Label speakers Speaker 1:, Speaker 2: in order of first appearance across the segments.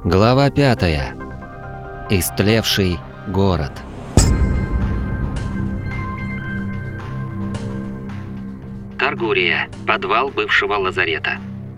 Speaker 1: Глава 5. Истлевший город. Таргурия. Подвал бывшего лазарета.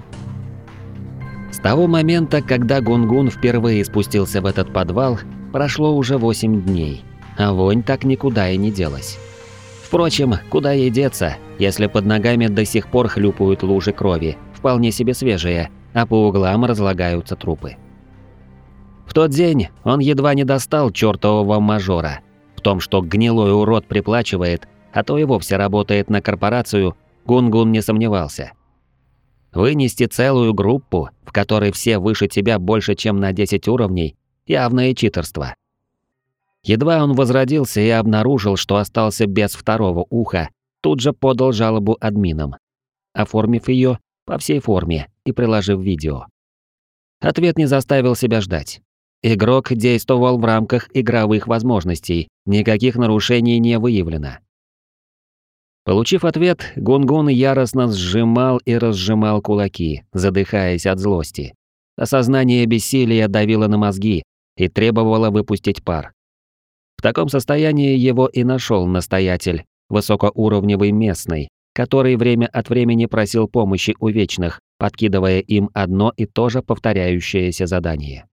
Speaker 1: С того момента, когда Гунгун впервые спустился в этот подвал, прошло уже 8 дней, а вонь так никуда и не делась. Впрочем, куда ей деться, если под ногами до сих пор хлюпают лужи крови, вполне себе свежие, а по углам разлагаются трупы. В тот день он едва не достал чертового мажора. В том, что гнилой урод приплачивает, а то и вовсе работает на корпорацию, Гунгун не сомневался. Вынести целую группу, в которой все выше тебя больше, чем на 10 уровней, явное читерство. Едва он возродился и обнаружил, что остался без второго уха, тут же подал жалобу админам, оформив ее по всей форме и приложив видео. Ответ не заставил себя ждать. Игрок действовал в рамках игровых возможностей, никаких нарушений не выявлено. Получив ответ, Гунгун яростно сжимал и разжимал кулаки, задыхаясь от злости. Осознание бессилия давило на мозги и требовало выпустить пар. В таком состоянии его и нашел настоятель, высокоуровневый местный, который время от времени просил помощи у вечных, подкидывая им одно и то же повторяющееся задание.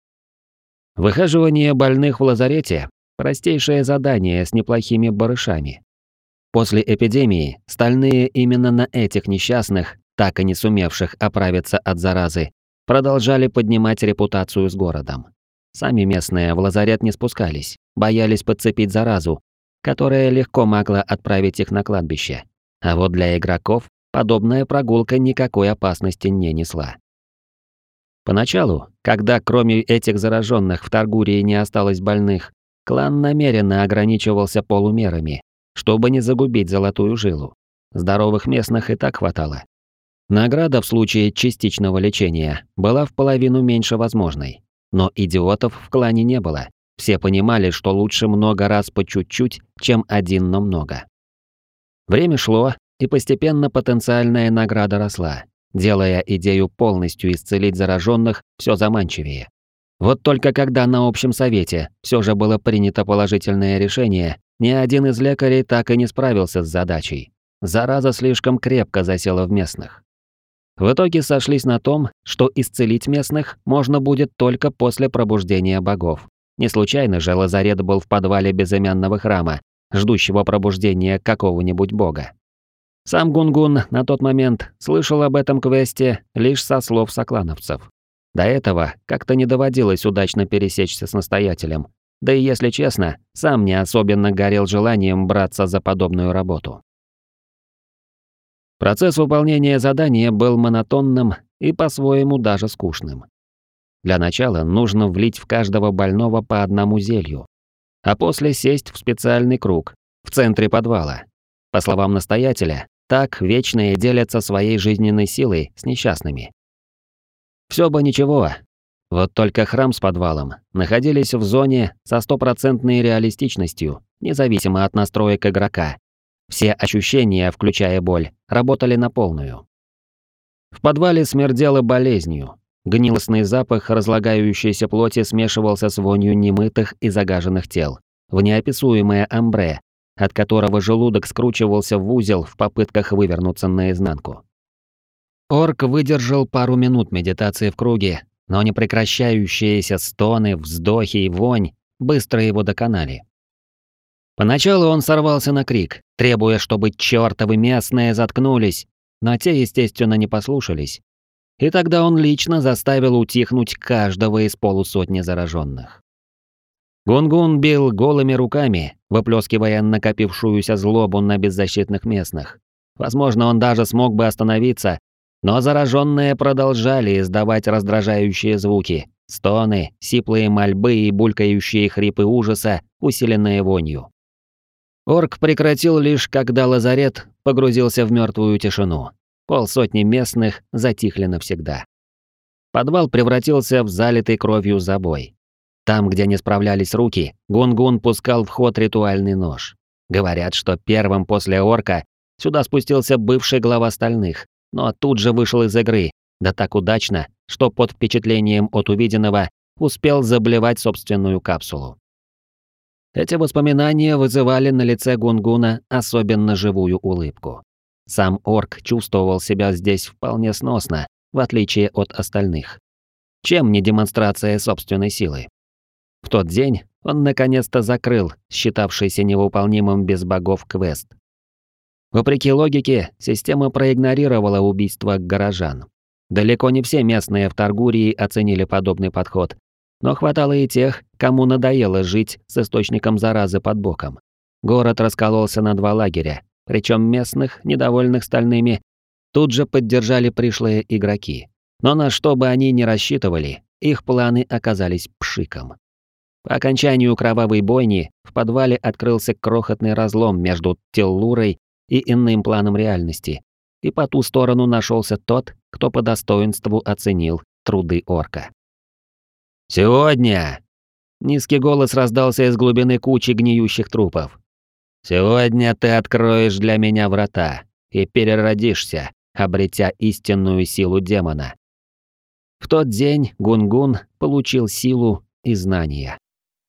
Speaker 1: Выхаживание больных в лазарете – простейшее задание с неплохими барышами. После эпидемии стальные именно на этих несчастных, так и не сумевших оправиться от заразы, продолжали поднимать репутацию с городом. Сами местные в лазарет не спускались, боялись подцепить заразу, которая легко могла отправить их на кладбище. А вот для игроков подобная прогулка никакой опасности не несла. Поначалу, когда кроме этих зараженных в Таргурии не осталось больных, клан намеренно ограничивался полумерами, чтобы не загубить золотую жилу. Здоровых местных и так хватало. Награда в случае частичного лечения была в половину меньше возможной. Но идиотов в клане не было. Все понимали, что лучше много раз по чуть-чуть, чем один, но много. Время шло, и постепенно потенциальная награда росла, делая идею полностью исцелить зараженных все заманчивее. Вот только когда на общем совете все же было принято положительное решение, ни один из лекарей так и не справился с задачей. Зараза слишком крепко засела в местных. В итоге сошлись на том, что исцелить местных можно будет только после пробуждения богов. Не случайно же лазарет был в подвале безымянного храма, ждущего пробуждения какого-нибудь бога. Сам Гунгун на тот момент слышал об этом квесте лишь со слов соклановцев. До этого как-то не доводилось удачно пересечься с настоятелем, да и, если честно, сам не особенно горел желанием браться за подобную работу. Процесс выполнения задания был монотонным и по-своему даже скучным. Для начала нужно влить в каждого больного по одному зелью, а после сесть в специальный круг в центре подвала. По словам настоятеля, так вечные делятся своей жизненной силой с несчастными. Все бы ничего, вот только храм с подвалом находились в зоне со стопроцентной реалистичностью, независимо от настроек игрока. Все ощущения, включая боль, работали на полную. В подвале смердело болезнью. Гнилостный запах разлагающейся плоти смешивался с вонью немытых и загаженных тел, в неописуемое амбре, от которого желудок скручивался в узел в попытках вывернуться наизнанку. Орк выдержал пару минут медитации в круге, но непрекращающиеся стоны, вздохи и вонь быстро его доконали. Поначалу он сорвался на крик, требуя, чтобы чёртовы местные заткнулись, но те, естественно, не послушались. И тогда он лично заставил утихнуть каждого из полусотни зараженных. Гунгун бил голыми руками, выплескивая накопившуюся злобу на беззащитных местных. Возможно, он даже смог бы остановиться, но зараженные продолжали издавать раздражающие звуки, стоны, сиплые мольбы и булькающие хрипы ужаса, усиленные вонью. Орк прекратил лишь, когда лазарет погрузился в мертвую тишину. Полсотни местных затихли навсегда. Подвал превратился в залитый кровью забой. Там, где не справлялись руки, Гунгун пускал в ход ритуальный нож. Говорят, что первым после орка сюда спустился бывший глава стальных, но тут же вышел из игры, Да так удачно, что под впечатлением от увиденного успел заблевать собственную капсулу. Эти воспоминания вызывали на лице Гунгуна особенно живую улыбку. Сам орк чувствовал себя здесь вполне сносно, в отличие от остальных. Чем не демонстрация собственной силы? В тот день он наконец-то закрыл считавшийся невыполнимым без богов квест. Вопреки логике, система проигнорировала убийство горожан. Далеко не все местные в Таргурии оценили подобный подход, но хватало и тех, кому надоело жить с источником заразы под боком. Город раскололся на два лагеря, причем местных, недовольных стальными, тут же поддержали пришлые игроки. Но на что бы они ни рассчитывали, их планы оказались пшиком. По окончанию кровавой бойни в подвале открылся крохотный разлом между Теллурой и иным планом реальности, и по ту сторону нашелся тот, кто по достоинству оценил труды орка. «Сегодня!» Низкий голос раздался из глубины кучи гниющих трупов. «Сегодня ты откроешь для меня врата и переродишься, обретя истинную силу демона». В тот день Гунгун получил силу и знания.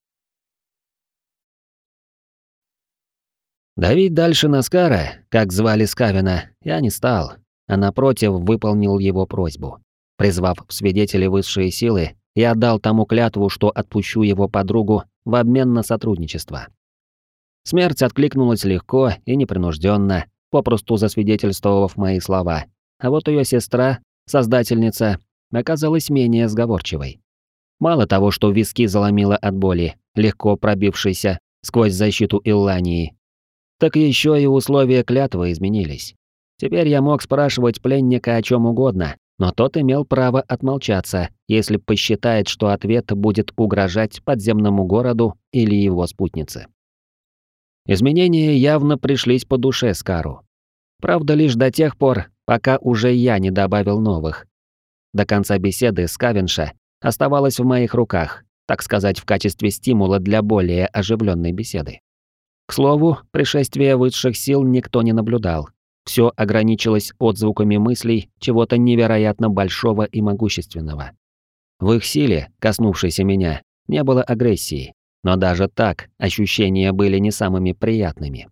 Speaker 1: Давить дальше на Скара, как звали Скавина, я не стал, а напротив выполнил его просьбу. Призвав в свидетели высшие силы, я дал тому клятву, что отпущу его подругу в обмен на сотрудничество. Смерть откликнулась легко и непринужденно, попросту засвидетельствовав мои слова, а вот ее сестра, создательница, оказалась менее сговорчивой. Мало того, что виски заломило от боли, легко пробившейся сквозь защиту Иллании, так еще и условия клятвы изменились. Теперь я мог спрашивать пленника о чем угодно, но тот имел право отмолчаться, если посчитает, что ответ будет угрожать подземному городу или его спутнице. Изменения явно пришлись по душе Скару. Правда, лишь до тех пор, пока уже я не добавил новых. До конца беседы Скавенша оставалась в моих руках, так сказать, в качестве стимула для более оживленной беседы. К слову, пришествия высших сил никто не наблюдал. Все ограничилось отзвуками мыслей чего-то невероятно большого и могущественного. В их силе, коснувшейся меня, не было агрессии, но даже так ощущения были не самыми приятными.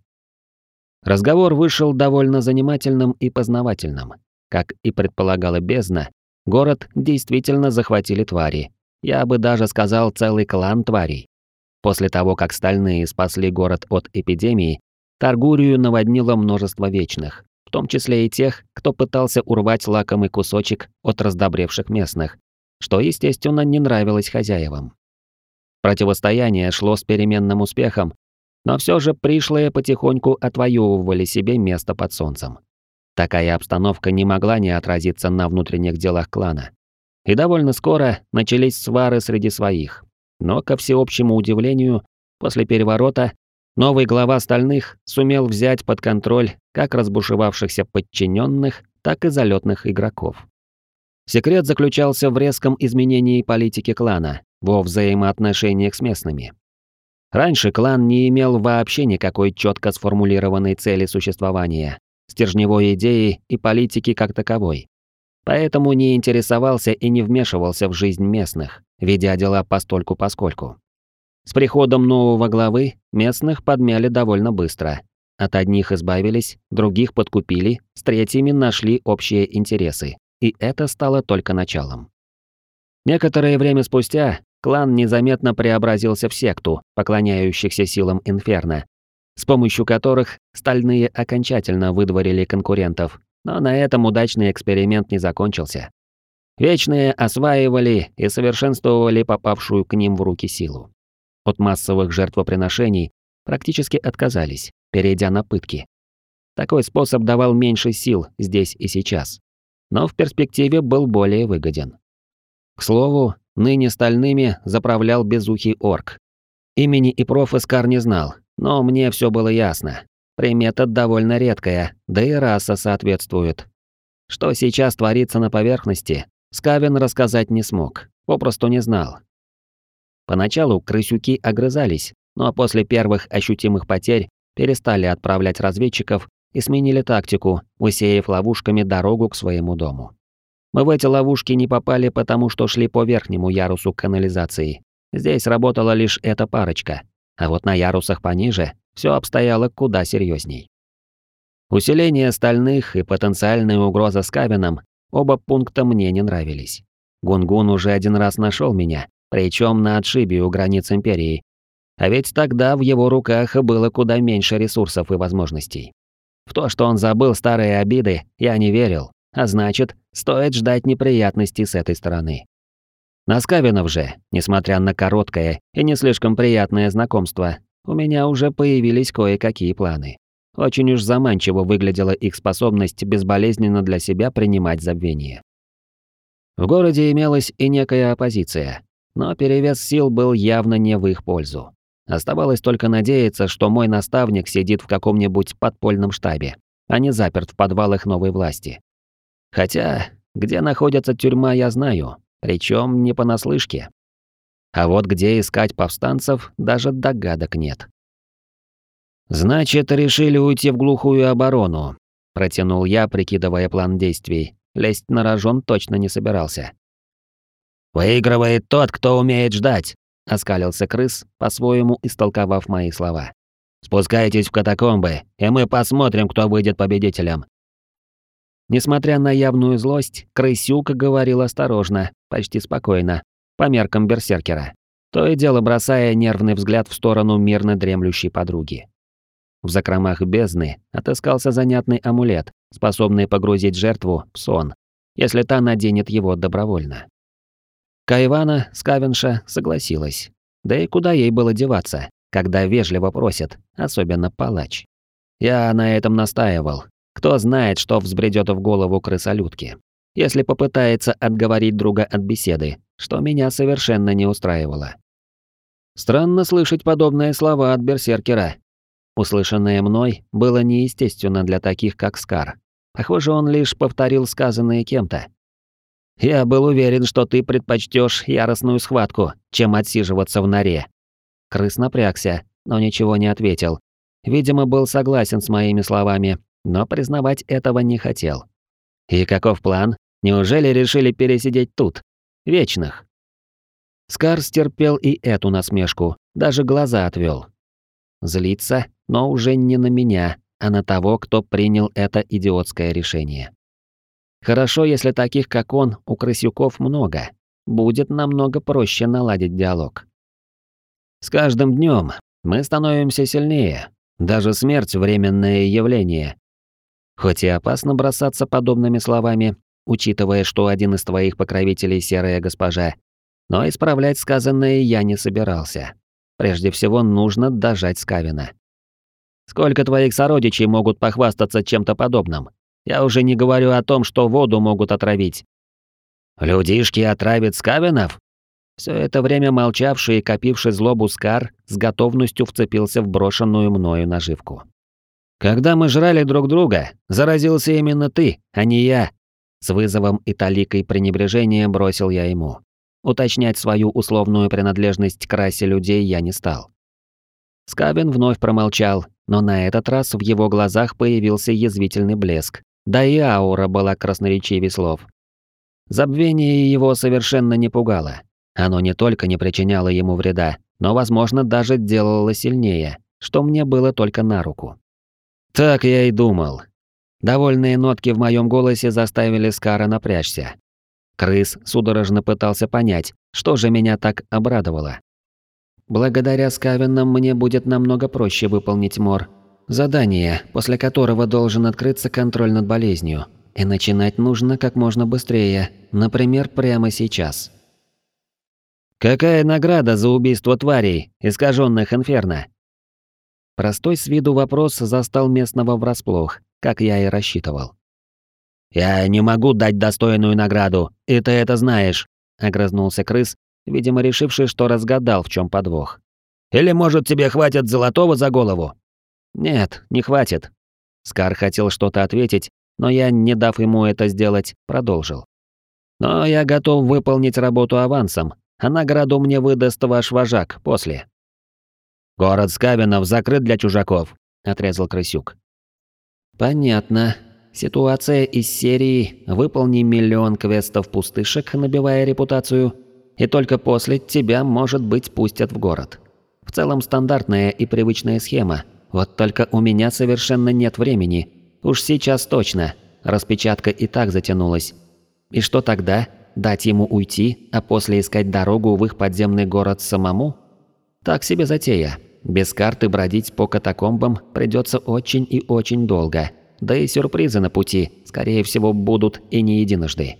Speaker 1: Разговор вышел довольно занимательным и познавательным. Как и предполагала бездна, город действительно захватили твари. Я бы даже сказал целый клан тварей. После того, как стальные спасли город от эпидемии, Таргурию наводнило множество вечных, в том числе и тех, кто пытался урвать лакомый кусочек от раздобревших местных, что, естественно, не нравилось хозяевам. Противостояние шло с переменным успехом, но все же пришлые потихоньку отвоевывали себе место под солнцем. Такая обстановка не могла не отразиться на внутренних делах клана. И довольно скоро начались свары среди своих. Но, ко всеобщему удивлению, после переворота новый глава стальных сумел взять под контроль как разбушевавшихся подчиненных, так и залетных игроков. Секрет заключался в резком изменении политики клана во взаимоотношениях с местными. Раньше клан не имел вообще никакой четко сформулированной цели существования, стержневой идеи и политики как таковой. Поэтому не интересовался и не вмешивался в жизнь местных, ведя дела постольку-поскольку. С приходом нового главы местных подмяли довольно быстро. От одних избавились, других подкупили, с третьими нашли общие интересы. И это стало только началом. Некоторое время спустя клан незаметно преобразился в секту, поклоняющихся силам Инферно, с помощью которых стальные окончательно выдворили конкурентов. Но на этом удачный эксперимент не закончился. Вечные осваивали и совершенствовали попавшую к ним в руки силу. От массовых жертвоприношений практически отказались, перейдя на пытки. Такой способ давал меньше сил здесь и сейчас, но в перспективе был более выгоден. К слову, ныне стальными заправлял безухий орк. Имени и профа Скар не знал, но мне все было ясно. Примета довольно редкая, да и раса соответствует. Что сейчас творится на поверхности, Скавен рассказать не смог, попросту не знал. Поначалу крысюки огрызались, но после первых ощутимых потерь перестали отправлять разведчиков и сменили тактику, усеяв ловушками дорогу к своему дому. Мы в эти ловушки не попали, потому что шли по верхнему ярусу канализации. Здесь работала лишь эта парочка, а вот на ярусах пониже все обстояло куда серьезней. Усиление стальных и потенциальная угроза с Кавином — оба пункта мне не нравились. Гунгун уже один раз нашел меня, причем на отшибе у границ Империи. А ведь тогда в его руках было куда меньше ресурсов и возможностей. В то, что он забыл старые обиды, я не верил, а значит, стоит ждать неприятностей с этой стороны. На Скавинов же, несмотря на короткое и не слишком приятное знакомство, у меня уже появились кое-какие планы. Очень уж заманчиво выглядела их способность безболезненно для себя принимать забвение. В городе имелась и некая оппозиция, но перевес сил был явно не в их пользу. Оставалось только надеяться, что мой наставник сидит в каком-нибудь подпольном штабе, а не заперт в подвалах новой власти. Хотя, где находится тюрьма, я знаю, причем не понаслышке. А вот где искать повстанцев, даже догадок нет. «Значит, решили уйти в глухую оборону», — протянул я, прикидывая план действий. Лезть на рожон точно не собирался. «Выигрывает тот, кто умеет ждать», — оскалился крыс, по-своему истолковав мои слова. «Спускайтесь в катакомбы, и мы посмотрим, кто выйдет победителем». Несмотря на явную злость, крысюк говорил осторожно, почти спокойно, по меркам берсеркера, то и дело бросая нервный взгляд в сторону мирно дремлющей подруги. В закромах бездны отыскался занятный амулет, способный погрузить жертву в сон, если та наденет его добровольно. Кайвана, Скавенша, согласилась. Да и куда ей было деваться, когда вежливо просят, особенно палач. Я на этом настаивал. Кто знает, что взбредёт в голову крысолютки, если попытается отговорить друга от беседы, что меня совершенно не устраивало. Странно слышать подобные слова от берсеркера. Услышанное мной было неестественно для таких, как Скар. Похоже, он лишь повторил сказанное кем-то. «Я был уверен, что ты предпочтёшь яростную схватку, чем отсиживаться в норе». Крыс напрягся, но ничего не ответил. Видимо, был согласен с моими словами, но признавать этого не хотел. «И каков план? Неужели решили пересидеть тут? Вечных?» Скар стерпел и эту насмешку, даже глаза отвёл. Злится, но уже не на меня, а на того, кто принял это идиотское решение. Хорошо, если таких, как он, у крысюков много. Будет намного проще наладить диалог. С каждым днем мы становимся сильнее. Даже смерть — временное явление. Хоть и опасно бросаться подобными словами, учитывая, что один из твоих покровителей — серая госпожа, но исправлять сказанное я не собирался. Прежде всего нужно дожать Скавина. Сколько твоих сородичей могут похвастаться чем-то подобным? Я уже не говорю о том, что воду могут отравить. Людишки отравят Скавинов? Все это время молчавший и копивший злобу Скар с готовностью вцепился в брошенную мною наживку. Когда мы жрали друг друга, заразился именно ты, а не я. С вызовом и таликой пренебрежения бросил я ему. Уточнять свою условную принадлежность к расе людей я не стал. Скавин вновь промолчал, но на этот раз в его глазах появился язвительный блеск, да и аура была красноречивей слов. Забвение его совершенно не пугало. Оно не только не причиняло ему вреда, но, возможно, даже делало сильнее, что мне было только на руку. Так я и думал. Довольные нотки в моем голосе заставили Скара напрячься. Крыс судорожно пытался понять, что же меня так обрадовало. Благодаря Скавинам мне будет намного проще выполнить Мор. Задание, после которого должен открыться контроль над болезнью. И начинать нужно как можно быстрее, например, прямо сейчас. Какая награда за убийство тварей, искаженных инферно? Простой с виду вопрос застал местного врасплох, как я и рассчитывал. «Я не могу дать достойную награду, и ты это знаешь», — огрызнулся крыс, видимо, решивший, что разгадал, в чем подвох. «Или, может, тебе хватит золотого за голову?» «Нет, не хватит». Скар хотел что-то ответить, но я, не дав ему это сделать, продолжил. «Но я готов выполнить работу авансом, а награду мне выдаст ваш вожак после». «Город Скавинов закрыт для чужаков», — отрезал крысюк. «Понятно. Ситуация из серии «Выполни миллион квестов-пустышек, набивая репутацию, и только после тебя, может быть, пустят в город». В целом стандартная и привычная схема, вот только у меня совершенно нет времени. Уж сейчас точно. Распечатка и так затянулась. И что тогда? Дать ему уйти, а после искать дорогу в их подземный город самому? Так себе затея. Без карты бродить по катакомбам придется очень и очень долго. Да и сюрпризы на пути, скорее всего, будут и не единожды.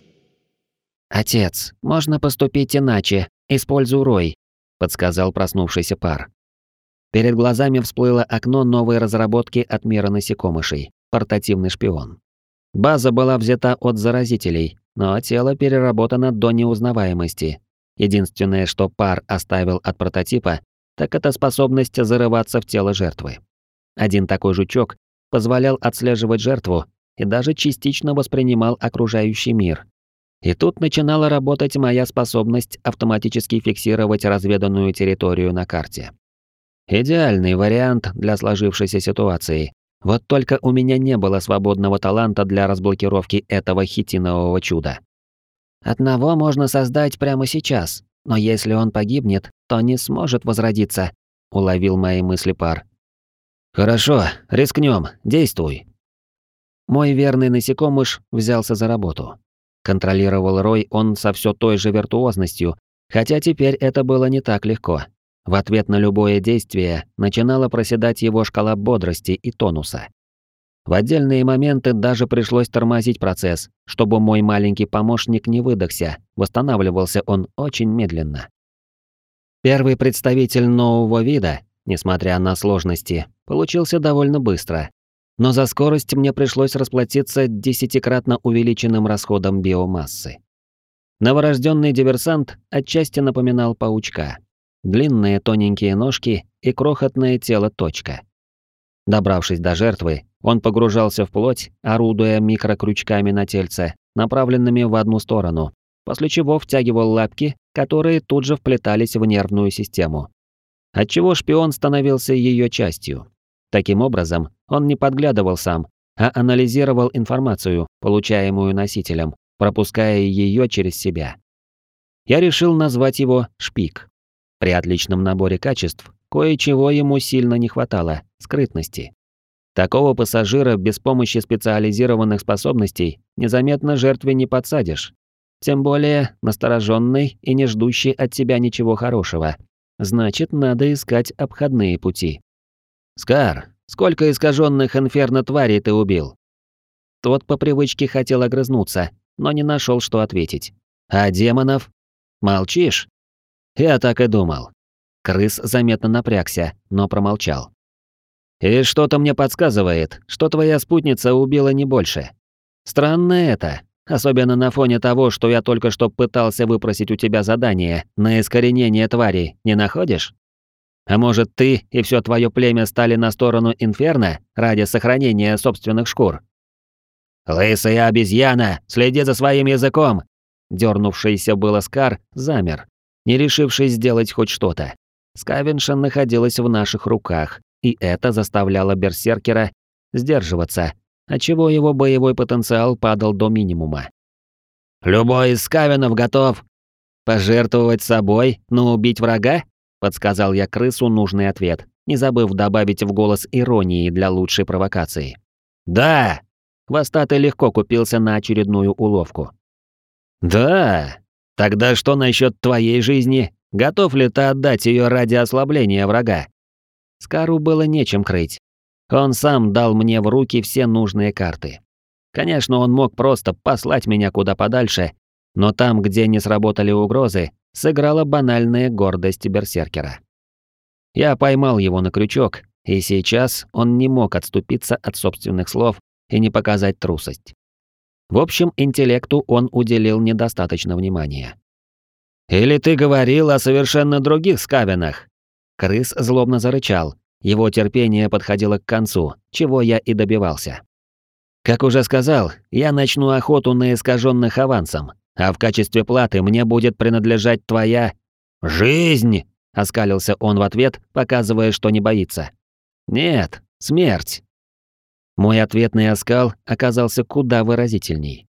Speaker 1: «Отец, можно поступить иначе. Используй Рой», – подсказал проснувшийся пар. Перед глазами всплыло окно новой разработки от мира насекомышей – портативный шпион. База была взята от заразителей, но тело переработано до неузнаваемости. Единственное, что пар оставил от прототипа, так это способность зарываться в тело жертвы. Один такой жучок позволял отслеживать жертву и даже частично воспринимал окружающий мир. И тут начинала работать моя способность автоматически фиксировать разведанную территорию на карте. Идеальный вариант для сложившейся ситуации. Вот только у меня не было свободного таланта для разблокировки этого хитинового чуда. Одного можно создать прямо сейчас, но если он погибнет, то не сможет возродиться, уловил мои мысли пар. Хорошо, рискнем, действуй. Мой верный насекомыш взялся за работу. Контролировал Рой он со все той же виртуозностью, хотя теперь это было не так легко. В ответ на любое действие начинала проседать его шкала бодрости и тонуса. В отдельные моменты даже пришлось тормозить процесс, чтобы мой маленький помощник не выдохся, восстанавливался он очень медленно. Первый представитель нового вида, несмотря на сложности, получился довольно быстро. Но за скорость мне пришлось расплатиться 10-кратно увеличенным расходом биомассы. Новорожденный диверсант отчасти напоминал паучка. Длинные тоненькие ножки и крохотное тело точка. Добравшись до жертвы, он погружался в плоть, орудуя микрокрючками на тельце, направленными в одну сторону, после чего втягивал лапки, которые тут же вплетались в нервную систему. Отчего шпион становился ее частью. Таким образом, он не подглядывал сам, а анализировал информацию, получаемую носителем, пропуская ее через себя. Я решил назвать его «Шпик». При отличном наборе качеств кое-чего ему сильно не хватало – скрытности. Такого пассажира без помощи специализированных способностей незаметно жертве не подсадишь. Тем более настороженный и не ждущий от тебя ничего хорошего. Значит, надо искать обходные пути. «Скар, сколько искаженных инферно-тварей ты убил?» Тот по привычке хотел огрызнуться, но не нашел, что ответить. «А демонов?» «Молчишь?» «Я так и думал». Крыс заметно напрягся, но промолчал. «И что-то мне подсказывает, что твоя спутница убила не больше. Странно это, особенно на фоне того, что я только что пытался выпросить у тебя задание на искоренение твари, не находишь? А может, ты и все твое племя стали на сторону Инферно ради сохранения собственных шкур?» «Лысая обезьяна, следи за своим языком!» Дёрнувшийся было Скар замер, не решившись сделать хоть что-то. Скавенша находилась в наших руках, и это заставляло берсеркера сдерживаться, отчего его боевой потенциал падал до минимума. «Любой из скавенов готов пожертвовать собой, но убить врага?» — подсказал я крысу нужный ответ, не забыв добавить в голос иронии для лучшей провокации. «Да!» — Хвостатый легко купился на очередную уловку. «Да? Тогда что насчет твоей жизни? Готов ли ты отдать ее ради ослабления врага?» Скару было нечем крыть. Он сам дал мне в руки все нужные карты. Конечно, он мог просто послать меня куда подальше, но там, где не сработали угрозы, сыграла банальная гордость берсеркера. Я поймал его на крючок, и сейчас он не мог отступиться от собственных слов и не показать трусость. В общем, интеллекту он уделил недостаточно внимания. «Или ты говорил о совершенно других скавенах?» Крыс злобно зарычал, его терпение подходило к концу, чего я и добивался. «Как уже сказал, я начну охоту на искаженных авансом, а в качестве платы мне будет принадлежать твоя... жизнь!» — оскалился он в ответ, показывая, что не боится. «Нет, смерть!» Мой ответный оскал оказался куда выразительней.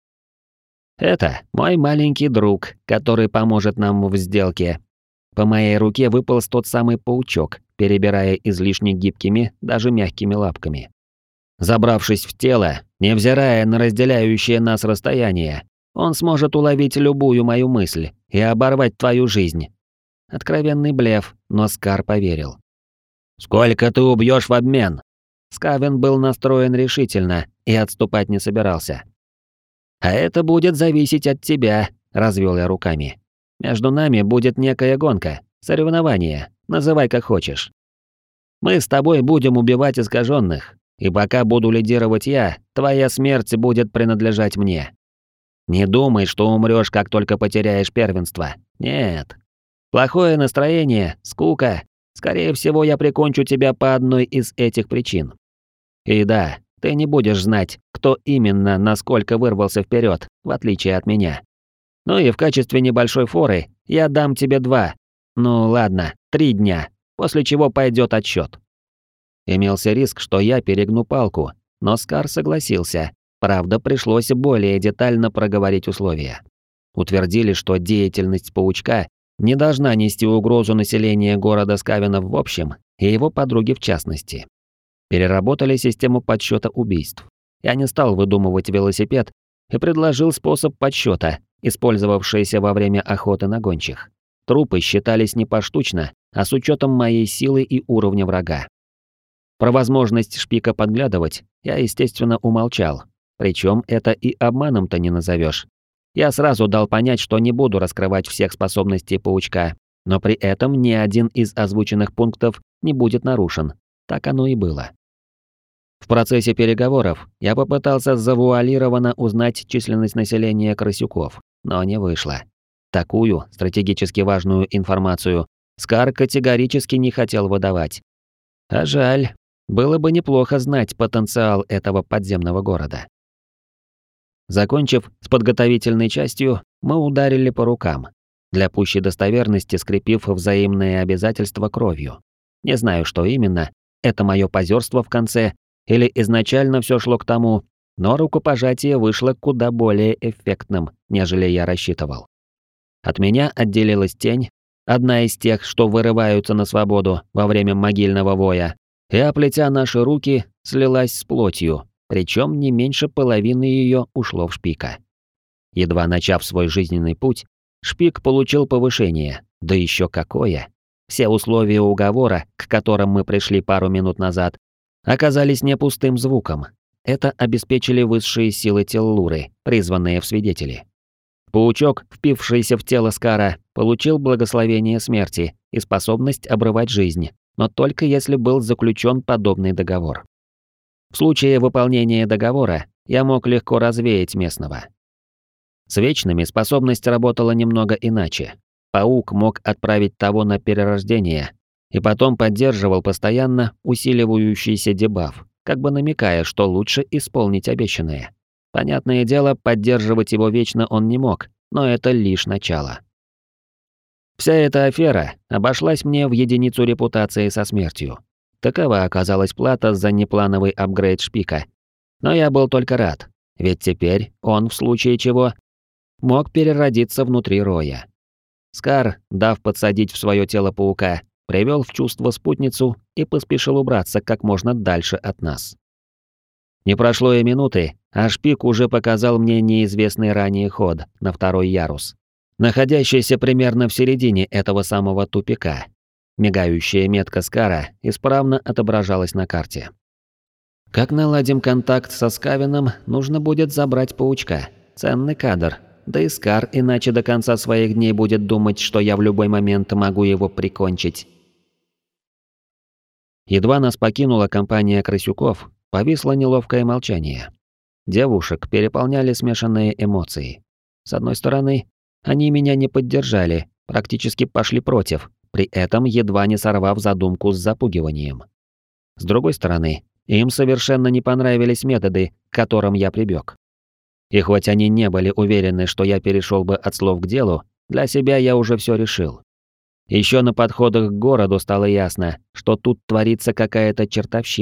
Speaker 1: «Это мой маленький друг, который поможет нам в сделке». По моей руке выполз тот самый паучок, перебирая излишне гибкими, даже мягкими лапками. Забравшись в тело, невзирая на разделяющее нас расстояние, он сможет уловить любую мою мысль и оборвать твою жизнь. Откровенный блеф, но Скар поверил. «Сколько ты убьешь в обмен?» Скавен был настроен решительно и отступать не собирался. «А это будет зависеть от тебя», — развел я руками. «Между нами будет некая гонка, соревнование, называй как хочешь. Мы с тобой будем убивать искаженных, и пока буду лидировать я, твоя смерть будет принадлежать мне. Не думай, что умрёшь, как только потеряешь первенство. Нет. Плохое настроение, скука. Скорее всего, я прикончу тебя по одной из этих причин. И да, ты не будешь знать, кто именно насколько вырвался вперед, в отличие от меня. Ну и в качестве небольшой форы я дам тебе 2, ну ладно, 3 дня, после чего пойдет отсчет. Имелся риск, что я перегну палку, но Скар согласился. Правда, пришлось более детально проговорить условия. Утвердили, что деятельность паучка не должна нести угрозу населению города Скавенов в общем и его подруге в частности. Переработали систему подсчета убийств. Я не стал выдумывать велосипед и предложил способ подсчета, использовавшийся во время охоты на гончих. Трупы считались не поштучно, а с учетом моей силы и уровня врага. Про возможность шпика подглядывать я, естественно, умолчал. Причем это и обманом-то не назовешь. Я сразу дал понять, что не буду раскрывать всех способностей паучка, но при этом ни один из озвученных пунктов не будет нарушен. Так оно и было. В процессе переговоров я попытался завуалированно узнать численность населения крысюков, но не вышло. Такую стратегически важную информацию Скар категорически не хотел выдавать. А жаль, было бы неплохо знать потенциал этого подземного города. Закончив с подготовительной частью, мы ударили по рукам, для пущей достоверности скрепив взаимные обязательства кровью. Не знаю, что именно, это мое позерство в конце, или изначально все шло к тому, но рукопожатие вышло куда более эффектным, нежели я рассчитывал. От меня отделилась тень, одна из тех, что вырываются на свободу во время могильного воя, и, оплетя наши руки, слилась с плотью, причем не меньше половины ее ушло в шпика. Едва начав свой жизненный путь, шпик получил повышение, да еще какое. Все условия уговора, к которым мы пришли пару минут назад, оказались не пустым звуком. Это обеспечили высшие силы Теллуры, призванные в свидетели. Паучок, впившийся в тело Скара, получил благословение смерти и способность обрывать жизнь, но только если был заключен подобный договор. В случае выполнения договора я мог легко развеять местного. С вечными способность работала немного иначе. Паук мог отправить того на перерождение и потом поддерживал постоянно усиливающийся дебаф, как бы намекая, что лучше исполнить обещанное. Понятное дело, поддерживать его вечно он не мог, но это лишь начало. Вся эта афера обошлась мне в единицу репутации со смертью. Такова оказалась плата за неплановый апгрейд шпика. Но я был только рад, ведь теперь он, в случае чего, мог переродиться внутри роя. Скар, дав подсадить в свое тело паука, привел в чувство спутницу и поспешил убраться как можно дальше от нас. Не прошло и минуты, а шпик уже показал мне неизвестный ранее ход на второй ярус, находящийся примерно в середине этого самого тупика. Мигающая метка Скара исправно отображалась на карте. Как наладим контакт со Скавеном, нужно будет забрать паучка. Ценный кадр. Да и Скар иначе до конца своих дней будет думать, что я в любой момент могу его прикончить. Едва нас покинула компания крысюков, повисло неловкое молчание. Девушек переполняли смешанные эмоции. С одной стороны, они меня не поддержали, практически пошли против, при этом едва не сорвав задумку с запугиванием. С другой стороны, им совершенно не понравились методы, к которым я прибег. И хоть они не были уверены, что я перешел бы от слов к делу, для себя я уже все решил. Еще на подходах к городу стало ясно, что тут творится какая-то чертовщина,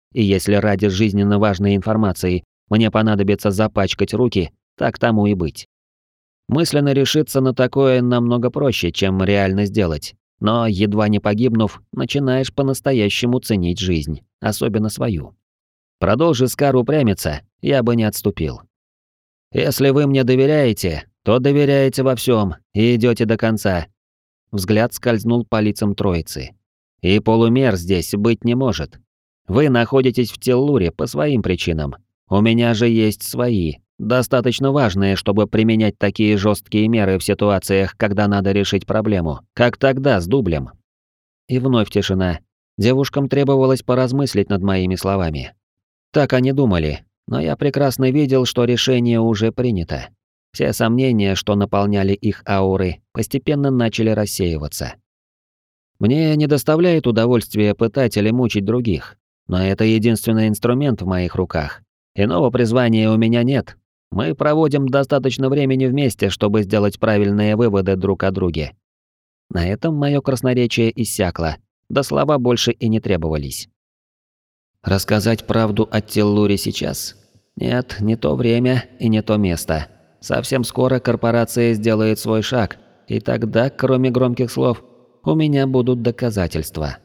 Speaker 1: и если ради жизненно важной информации мне понадобится запачкать руки, так тому и быть. Мысленно решиться на такое намного проще, чем реально сделать. Но, едва не погибнув, начинаешь по-настоящему ценить жизнь, особенно свою. Продолжи Скар упрямиться, я бы не отступил. Если вы мне доверяете, то доверяете во всем и идете до конца. Взгляд скользнул по лицам троицы. И полумер здесь быть не может. Вы находитесь в Теллуре по своим причинам. У меня же есть свои, достаточно важные, чтобы применять такие жесткие меры в ситуациях, когда надо решить проблему, как тогда с дублем. И вновь тишина. Девушкам требовалось поразмыслить над моими словами. Так они думали, но я прекрасно видел, что решение уже принято. Все сомнения, что наполняли их ауры, постепенно начали рассеиваться. Мне не доставляет удовольствия пытать или мучить других, но это единственный инструмент в моих руках. Иного призвания у меня нет. Мы проводим достаточно времени вместе, чтобы сделать правильные выводы друг о друге. На этом мое красноречие иссякло, да слова больше и не требовались. Рассказать правду о Теллуре сейчас? Нет, не то время и не то место. Совсем скоро корпорация сделает свой шаг, и тогда, кроме громких слов, у меня будут доказательства.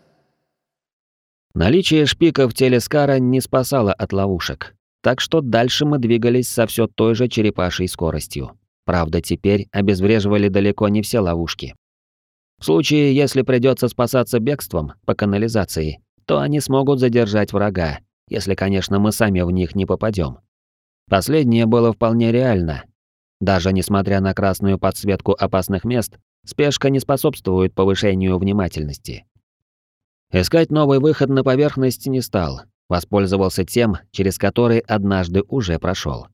Speaker 1: Наличие шпика в теле Скара не спасало от ловушек, так что дальше мы двигались со все той же черепашьей скоростью. Правда, теперь обезвреживали далеко не все ловушки. В случае, если придется спасаться бегством по канализации, то они смогут задержать врага, если, конечно, мы сами в них не попадем. Последнее было вполне реально. Даже несмотря на красную подсветку опасных мест, спешка не способствует повышению внимательности. Искать новый выход на поверхность не стал, воспользовался тем, через который однажды уже прошел.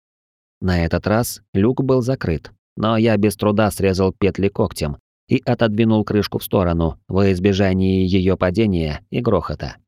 Speaker 1: На этот раз люк был закрыт, но я без труда срезал петли когтем и отодвинул крышку в сторону во избежание ее падения и грохота.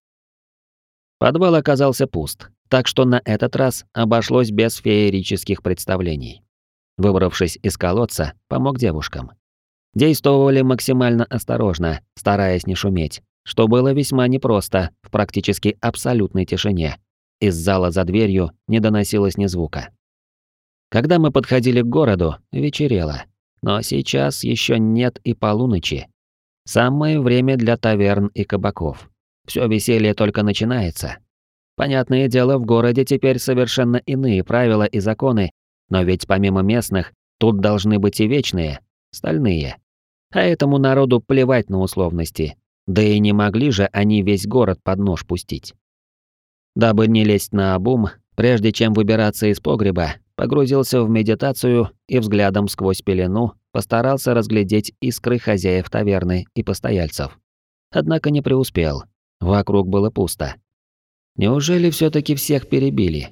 Speaker 1: Подвал оказался пуст, так что на этот раз обошлось без феерических представлений. Выбравшись из колодца, помог девушкам. Действовали максимально осторожно, стараясь не шуметь, что было весьма непросто в практически абсолютной тишине. Из зала за дверью не доносилось ни звука. Когда мы подходили к городу, вечерело. Но сейчас еще нет и полуночи. Самое время для таверн и кабаков. Все веселье только начинается. Понятное дело, в городе теперь совершенно иные правила и законы, но ведь помимо местных, тут должны быть и вечные, стальные. А этому народу плевать на условности. Да и не могли же они весь город под нож пустить. Дабы не лезть наобум, прежде чем выбираться из погреба, погрузился в медитацию и взглядом сквозь пелену постарался разглядеть искры хозяев таверны и постояльцев. Однако не преуспел. Вокруг было пусто. Неужели все-таки всех перебили?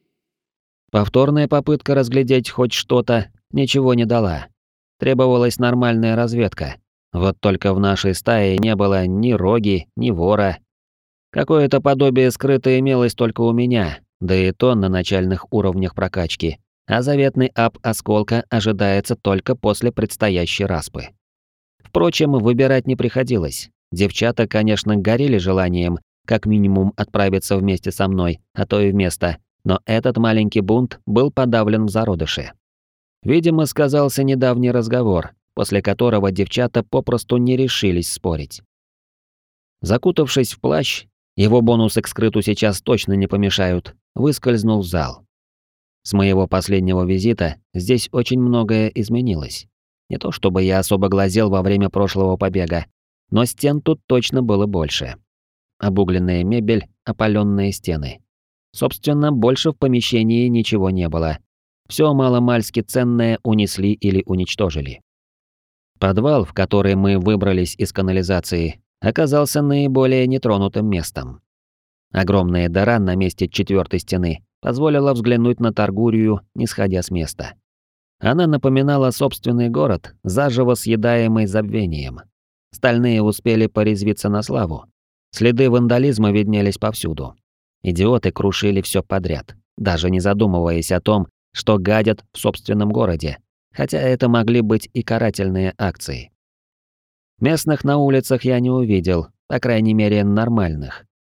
Speaker 1: Повторная попытка разглядеть хоть что-то ничего не дала. Требовалась нормальная разведка. Вот только в нашей стае не было ни роги, ни вора. Какое-то подобие скрыто имелось только у меня, да и то на начальных уровнях прокачки, а заветный ап осколка ожидается только после предстоящей распы. Впрочем, выбирать не приходилось. Девчата, конечно, горели желанием как минимум отправиться вместе со мной, а то и вместо, но этот маленький бунт был подавлен в зародыше. Видимо, сказался недавний разговор, после которого девчата попросту не решились спорить. Закутавшись в плащ, его бонусы к скрыту сейчас точно не помешают, выскользнул в зал. С моего последнего визита здесь очень многое изменилось. Не то чтобы я особо глазел во время прошлого побега, но стен тут точно было больше. Обугленная мебель, опаленные стены. Собственно, больше в помещении ничего не было. Все маломальски ценное унесли или уничтожили. Подвал, в который мы выбрались из канализации, оказался наиболее нетронутым местом. Огромная дыра на месте четвертой стены позволила взглянуть на Таргурию, не сходя с места. Она напоминала собственный город, заживо съедаемый забвением. Стальные успели порезвиться на славу. Следы вандализма виднелись повсюду. Идиоты крушили все подряд, даже не задумываясь о том, что гадят в собственном городе, хотя это могли быть и карательные акции. Местных на улицах я не увидел, по крайней мере, нормальных.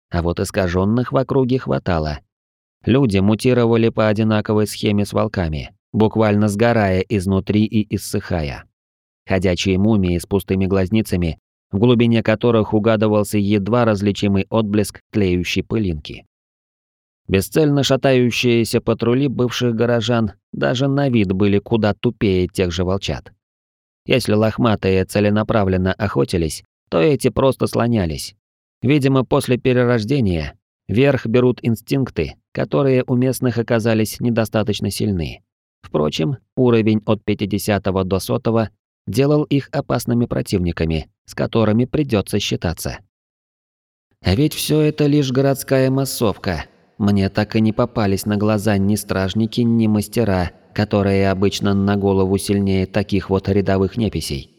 Speaker 1: а вот искаженных в округе хватало. Люди мутировали по одинаковой схеме с волками, буквально сгорая изнутри и иссыхая. Ходячие мумии с пустыми глазницами, в глубине которых угадывался едва различимый отблеск тлеющей пылинки. Бесцельно шатающиеся патрули бывших горожан даже на вид были куда тупее тех же волчат. Если лохматые целенаправленно охотились, то эти просто слонялись. Видимо, после перерождения верх берут инстинкты, которые у местных оказались недостаточно сильны. Впрочем, уровень от 50 до 100 делал их опасными противниками, с которыми придется считаться. А ведь все это лишь городская массовка. Мне так и не попались на глаза ни стражники, ни мастера, которые обычно на голову сильнее таких вот рядовых неписей.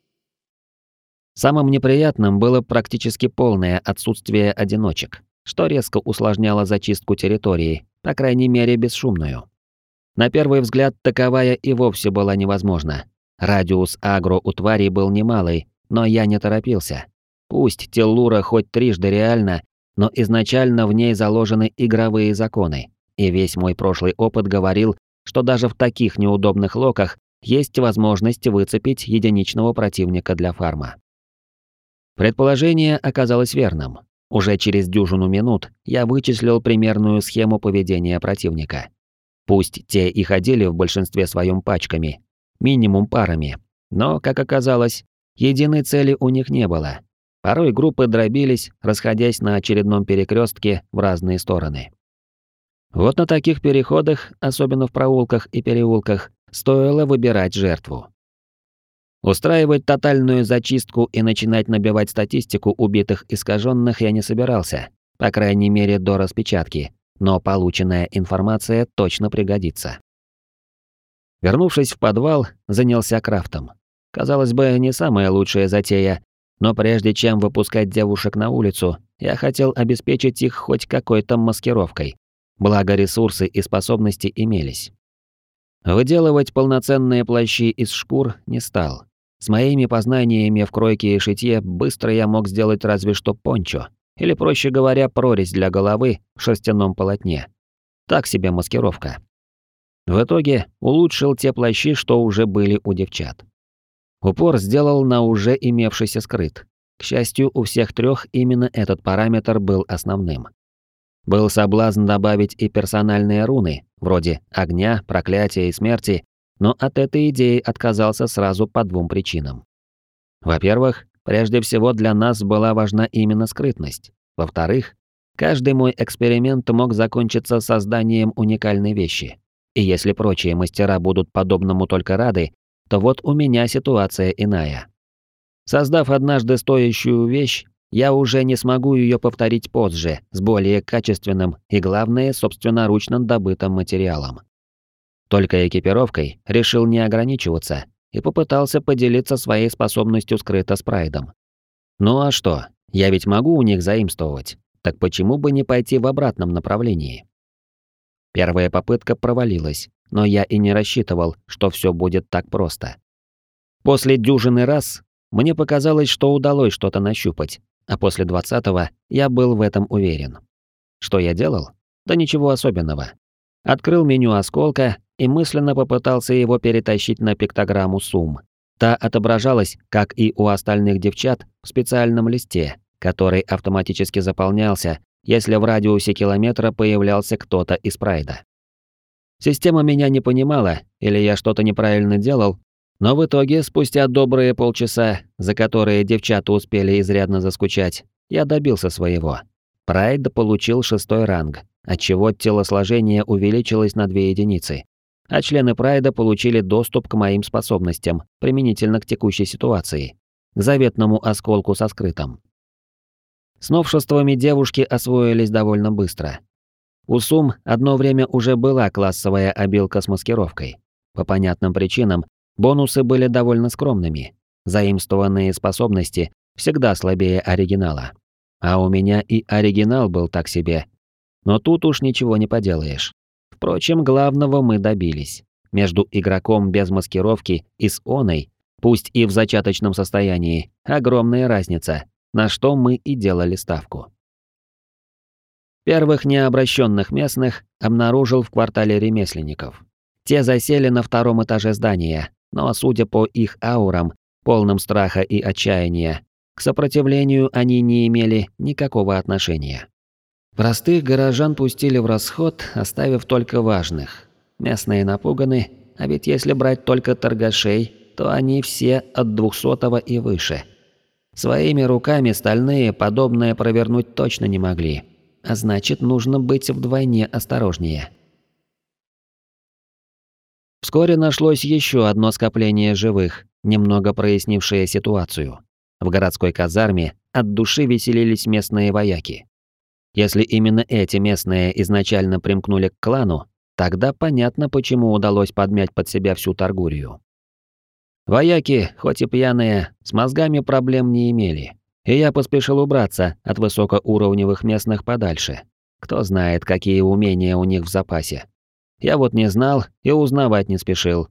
Speaker 1: Самым неприятным было практически полное отсутствие одиночек, что резко усложняло зачистку территории, по крайней мере бесшумную. На первый взгляд таковая и вовсе была невозможна. Радиус агро у тварей был немалый, но я не торопился. Пусть Теллура хоть трижды реально, но изначально в ней заложены игровые законы, и весь мой прошлый опыт говорил, что даже в таких неудобных локах есть возможность выцепить единичного противника для фарма. Предположение оказалось верным. Уже через дюжину минут я вычислил примерную схему поведения противника. Пусть те и ходили в большинстве своем пачками, минимум парами, но, как оказалось, единой цели у них не было. Порой группы дробились, расходясь на очередном перекрестке в разные стороны. Вот на таких переходах, особенно в проулках и переулках, стоило выбирать жертву. Устраивать тотальную зачистку и начинать набивать статистику убитых искаженных я не собирался, по крайней мере до распечатки, но полученная информация точно пригодится. Вернувшись в подвал, занялся крафтом. Казалось бы, не самая лучшая затея, но прежде чем выпускать девушек на улицу, я хотел обеспечить их хоть какой-то маскировкой. Благо ресурсы и способности имелись. Выделывать полноценные плащи из шкур не стал. С моими познаниями в кройке и шитье быстро я мог сделать разве что пончо, или, проще говоря, прорезь для головы в шерстяном полотне. Так себе маскировка. В итоге улучшил те плащи, что уже были у девчат. Упор сделал на уже имевшийся скрыт. К счастью, у всех трех именно этот параметр был основным. Был соблазн добавить и персональные руны, вроде огня, проклятия и смерти, но от этой идеи отказался сразу по двум причинам. Во-первых, прежде всего для нас была важна именно скрытность. Во-вторых, каждый мой эксперимент мог закончиться созданием уникальной вещи. И если прочие мастера будут подобному только рады, то вот у меня ситуация иная. Создав однажды стоящую вещь, я уже не смогу ее повторить позже с более качественным и, главное, собственноручно добытым материалом. Только экипировкой решил не ограничиваться и попытался поделиться своей способностью скрыто с Прайдом. Ну а что, я ведь могу у них заимствовать, так почему бы не пойти в обратном направлении? Первая попытка провалилась, но я и не рассчитывал, что все будет так просто. После дюжины раз мне показалось, что удалось что-то нащупать, а после 20-го я был в этом уверен. Что я делал? Да ничего особенного. Открыл меню осколка и мысленно попытался его перетащить на пиктограмму сумм. Та отображалась, как и у остальных девчат, в специальном листе, который автоматически заполнялся, если в радиусе километра появлялся кто-то из Прайда. Система меня не понимала, или я что-то неправильно делал, но в итоге, спустя добрые полчаса, за которые девчата успели изрядно заскучать, я добился своего. Прайд получил 6-й ранг, отчего телосложение увеличилось на 2 единицы, а члены Прайда получили доступ к моим способностям, применительно к текущей ситуации, к заветному осколку со скрытым. С новшествами девушки освоились довольно быстро. У Сум одно время уже была классовая обилка с маскировкой. По понятным причинам, бонусы были довольно скромными. Заимствованные способности всегда слабее оригинала. А у меня и оригинал был так себе. Но тут уж ничего не поделаешь. Впрочем, главного мы добились. Между игроком без маскировки и с оной, пусть и в зачаточном состоянии, огромная разница, на что мы и делали ставку. Первых необращенных местных обнаружил в квартале ремесленников. Те засели на втором этаже здания, но, судя по их аурам, полным страха и отчаяния, к сопротивлению они не имели никакого отношения. Простых горожан пустили в расход, оставив только важных. Местные напуганы, а ведь если брать только торгашей, то они все от 200-го и выше. Своими руками стальные подобное провернуть точно не могли, а значит, нужно быть вдвойне осторожнее. Вскоре нашлось еще одно скопление живых, немного прояснившее ситуацию. В городской казарме от души веселились местные вояки. Если именно эти местные изначально примкнули к клану, тогда понятно, почему удалось подмять под себя всю Таргурию. Вояки, хоть и пьяные, с мозгами проблем не имели, и я поспешил убраться от высокоуровневых местных подальше. Кто знает, какие умения у них в запасе. Я вот не знал и узнавать не спешил.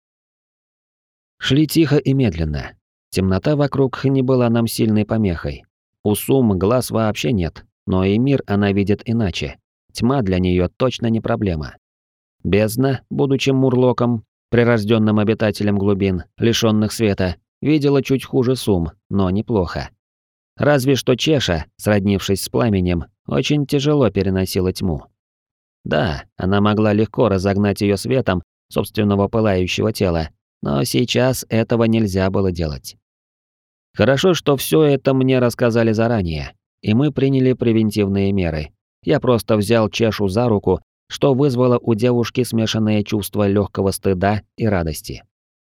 Speaker 1: Шли тихо и медленно. Темнота вокруг не была нам сильной помехой. У Сум глаз вообще нет, но и мир она видит иначе. Тьма для нее точно не проблема. Бездна, будучи мурлоком, прирожденным обитателем глубин, лишённых света, видела чуть хуже Сум, но неплохо. Разве что Чеша, сроднившись с пламенем, очень тяжело переносила тьму. Да, она могла легко разогнать ее светом собственного пылающего тела, но сейчас этого нельзя было делать. Хорошо, что все это мне рассказали заранее, и мы приняли превентивные меры. Я просто взял Чешу за руку, что вызвало у девушки смешанное чувство легкого стыда и радости.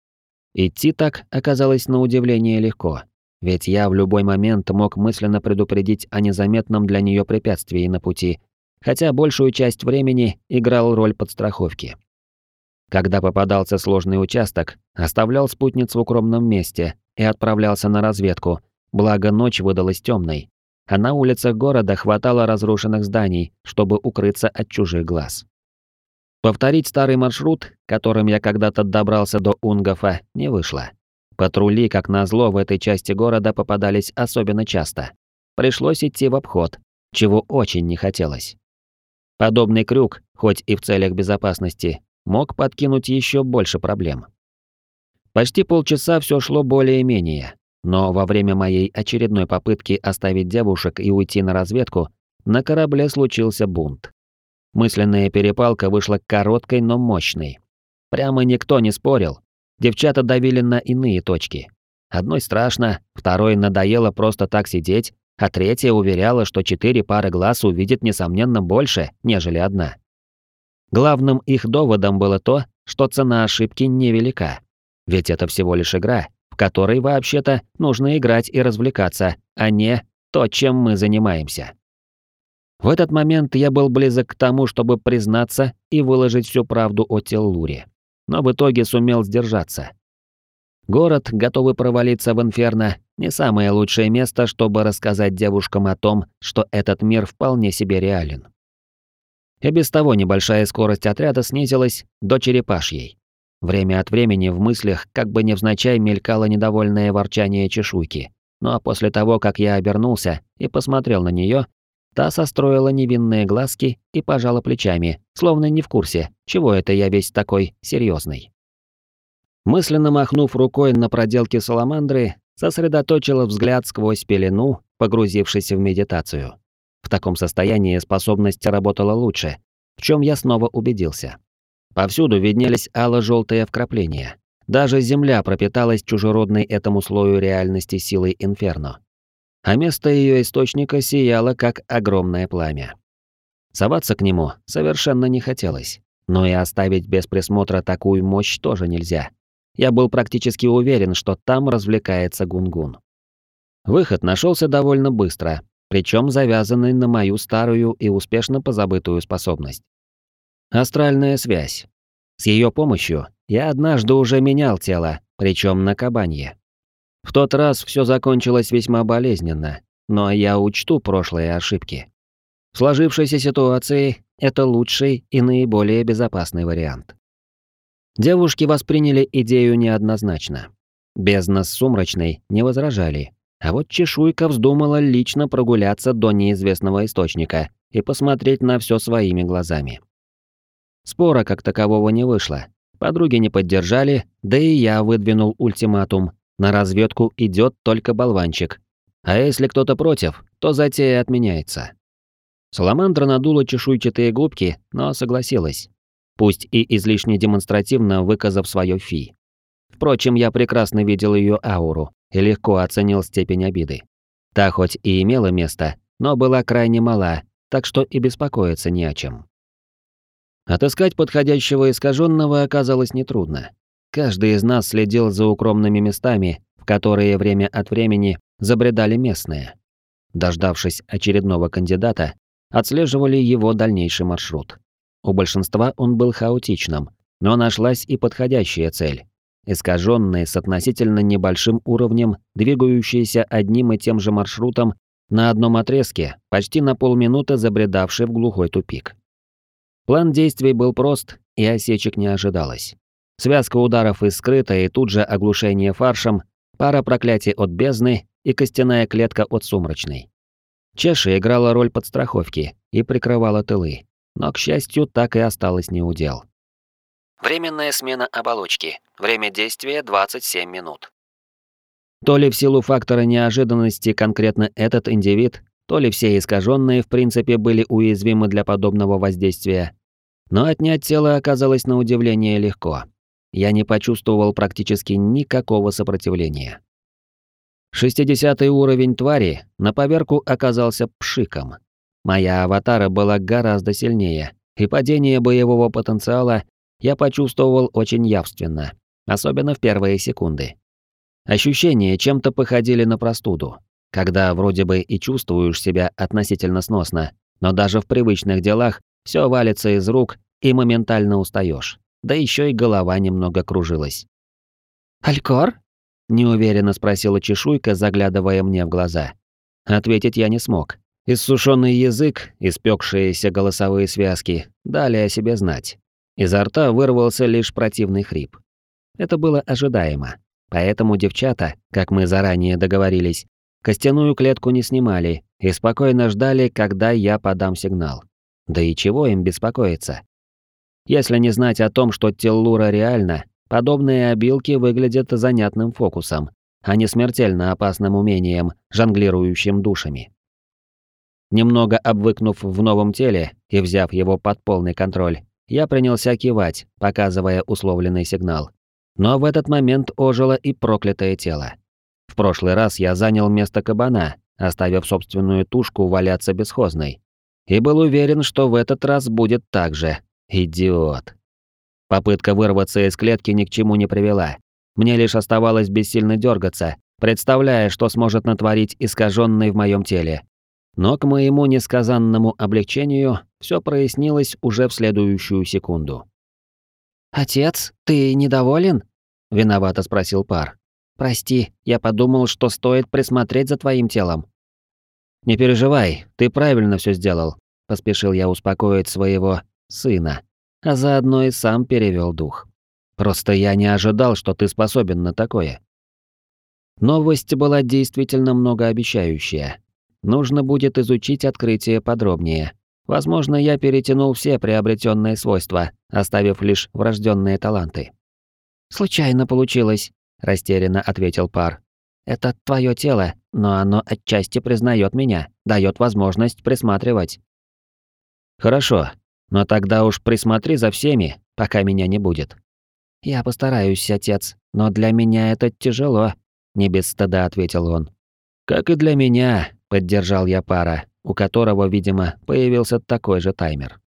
Speaker 1: Идти так оказалось на удивление легко, ведь я в любой момент мог мысленно предупредить о незаметном для нее препятствии на пути, хотя большую часть времени играл роль подстраховки. Когда попадался сложный участок, оставлял спутниц в укромном месте и отправлялся на разведку, благо ночь выдалась темной, а на улицах города хватало разрушенных зданий, чтобы укрыться от чужих глаз. Повторить старый маршрут, которым я когда-то добрался до Унгофа, не вышло. Патрули, как назло, в этой части города попадались особенно часто. Пришлось идти в обход, чего очень не хотелось. Подобный крюк, хоть и в целях безопасности, мог подкинуть еще больше проблем. Почти полчаса все шло более-менее, но во время моей очередной попытки оставить девушек и уйти на разведку, на корабле случился бунт. Мысленная перепалка вышла короткой, но мощной. Прямо никто не спорил. Девчата давили на иные точки. Одной страшно, второй надоело просто так сидеть, а третья уверяла, что 4 пары глаз увидит несомненно больше, нежели одна. Главным их доводом было то, что цена ошибки невелика. Ведь это всего лишь игра, в которой вообще-то нужно играть и развлекаться, а не то, чем мы занимаемся. В этот момент я был близок к тому, чтобы признаться и выложить всю правду о Теллуре, но в итоге сумел сдержаться. Город, готовый провалиться в инферно, не самое лучшее место, чтобы рассказать девушкам о том, что этот мир вполне себе реален. И без того небольшая скорость отряда снизилась до черепашьей. Время от времени в мыслях как бы невзначай мелькало недовольное ворчание чешуйки, ну а после того, как я обернулся и посмотрел на нее, та состроила невинные глазки и пожала плечами, словно не в курсе, чего это я весь такой серьезный. Мысленно махнув рукой на проделки саламандры, сосредоточила взгляд сквозь пелену, погрузившись в медитацию. В таком состоянии способность работала лучше, в чем я снова убедился. Повсюду виднелись ало-желтые вкрапления. Даже земля пропиталась чужеродной этому слою реальности силой инферно. А место ее источника сияло, как огромное пламя. Соваться к нему совершенно не хотелось, но и оставить без присмотра такую мощь тоже нельзя. Я был практически уверен, что там развлекается Гунгун. Выход нашелся довольно быстро, причем завязанный на мою старую и успешно позабытую способность. Астральная связь. С ее помощью я однажды уже менял тело, причем на кабанье. В тот раз все закончилось весьма болезненно, но я учту прошлые ошибки. В сложившейся ситуации это лучший и наиболее безопасный вариант. Девушки восприняли идею неоднозначно. Бездна с Сумрачной не возражали, А вот чешуйка вздумала лично прогуляться до неизвестного источника и посмотреть на все своими глазами. Спора как такового не вышло. Подруги не поддержали, да и я выдвинул ультиматум. На разведку идет только болванчик. А если кто-то против, то затея отменяется. Саламандра надула чешуйчатые губки, но согласилась. Пусть и излишне демонстративно выказав свое фи. Впрочем, я прекрасно видел ее ауру и легко оценил степень обиды. Та хоть и имела место, но была крайне мала, так что и беспокоиться не о чем. Отыскать подходящего искаженного оказалось нетрудно. Каждый из нас следил за укромными местами, в которые время от времени забредали местные. Дождавшись очередного кандидата, отслеживали его дальнейший маршрут. У большинства он был хаотичным, но нашлась и подходящая цель. Искаженные с относительно небольшим уровнем, двигающиеся одним и тем же маршрутом на одном отрезке, почти на полминуты забредавший в глухой тупик. План действий был прост, и осечек не ожидалось. Связка ударов из скрытой и тут же оглушение фаршем, пара проклятий от бездны и костяная клетка от сумрачной. Чеша играла роль подстраховки и прикрывала тылы, но, к счастью, так и осталось неудел. Временная смена оболочки. Время действия 27 минут. То ли в силу фактора неожиданности конкретно этот индивид, то ли все искаженные в принципе были уязвимы для подобного воздействия. Но отнять тело оказалось на удивление легко. Я не почувствовал практически никакого сопротивления. 60-й уровень твари на поверку оказался пшиком. Моя аватара была гораздо сильнее, и падение боевого потенциала я почувствовал очень явственно, особенно в первые секунды. Ощущения чем-то походили на простуду, когда вроде бы и чувствуешь себя относительно сносно, но даже в привычных делах все валится из рук и моментально устаешь. Да еще и голова немного кружилась. «Алькор?» – неуверенно спросила чешуйка, заглядывая мне в глаза. Ответить я не смог. Иссушенный язык, испекшиеся голосовые связки дали о себе знать. Изо рта вырвался лишь противный хрип. Это было ожидаемо. Поэтому девчата, как мы заранее договорились, костяную клетку не снимали и спокойно ждали, когда я подам сигнал. Да и чего им беспокоиться? Если не знать о том, что Теллура реально, подобные обилки выглядят занятным фокусом, а не смертельно опасным умением, жонглирующим душами. Немного обвыкнув в новом теле и взяв его под полный контроль, я принялся кивать, показывая условленный сигнал. Но в этот момент ожило и проклятое тело. В прошлый раз я занял место кабана, оставив собственную тушку валяться бесхозной. И был уверен, что в этот раз будет так же. Идиот. Попытка вырваться из клетки ни к чему не привела. Мне лишь оставалось бессильно дергаться, представляя, что сможет натворить искаженный в моем теле. Но к моему несказанному облегчению все прояснилось уже в следующую секунду. «Отец, ты недоволен?» — виновато спросил пар. «Прости, я подумал, что стоит присмотреть за твоим телом». «Не переживай, ты правильно все сделал», — поспешил я успокоить своего сына, а заодно и сам перевел дух. «Просто я не ожидал, что ты способен на такое». Новость была действительно многообещающая. Нужно будет изучить открытие подробнее. Возможно, я перетянул все приобретенные свойства, оставив лишь врожденные таланты. «Случайно получилось», — растерянно ответил пар. «Это твое тело, но оно отчасти признает меня, дает возможность присматривать». «Хорошо, но тогда уж присмотри за всеми, пока меня не будет». «Я постараюсь, отец, но для меня это тяжело», — не без стыда ответил он. «Как и для меня», — поддержал я пара, у которого, видимо, появился такой же таймер.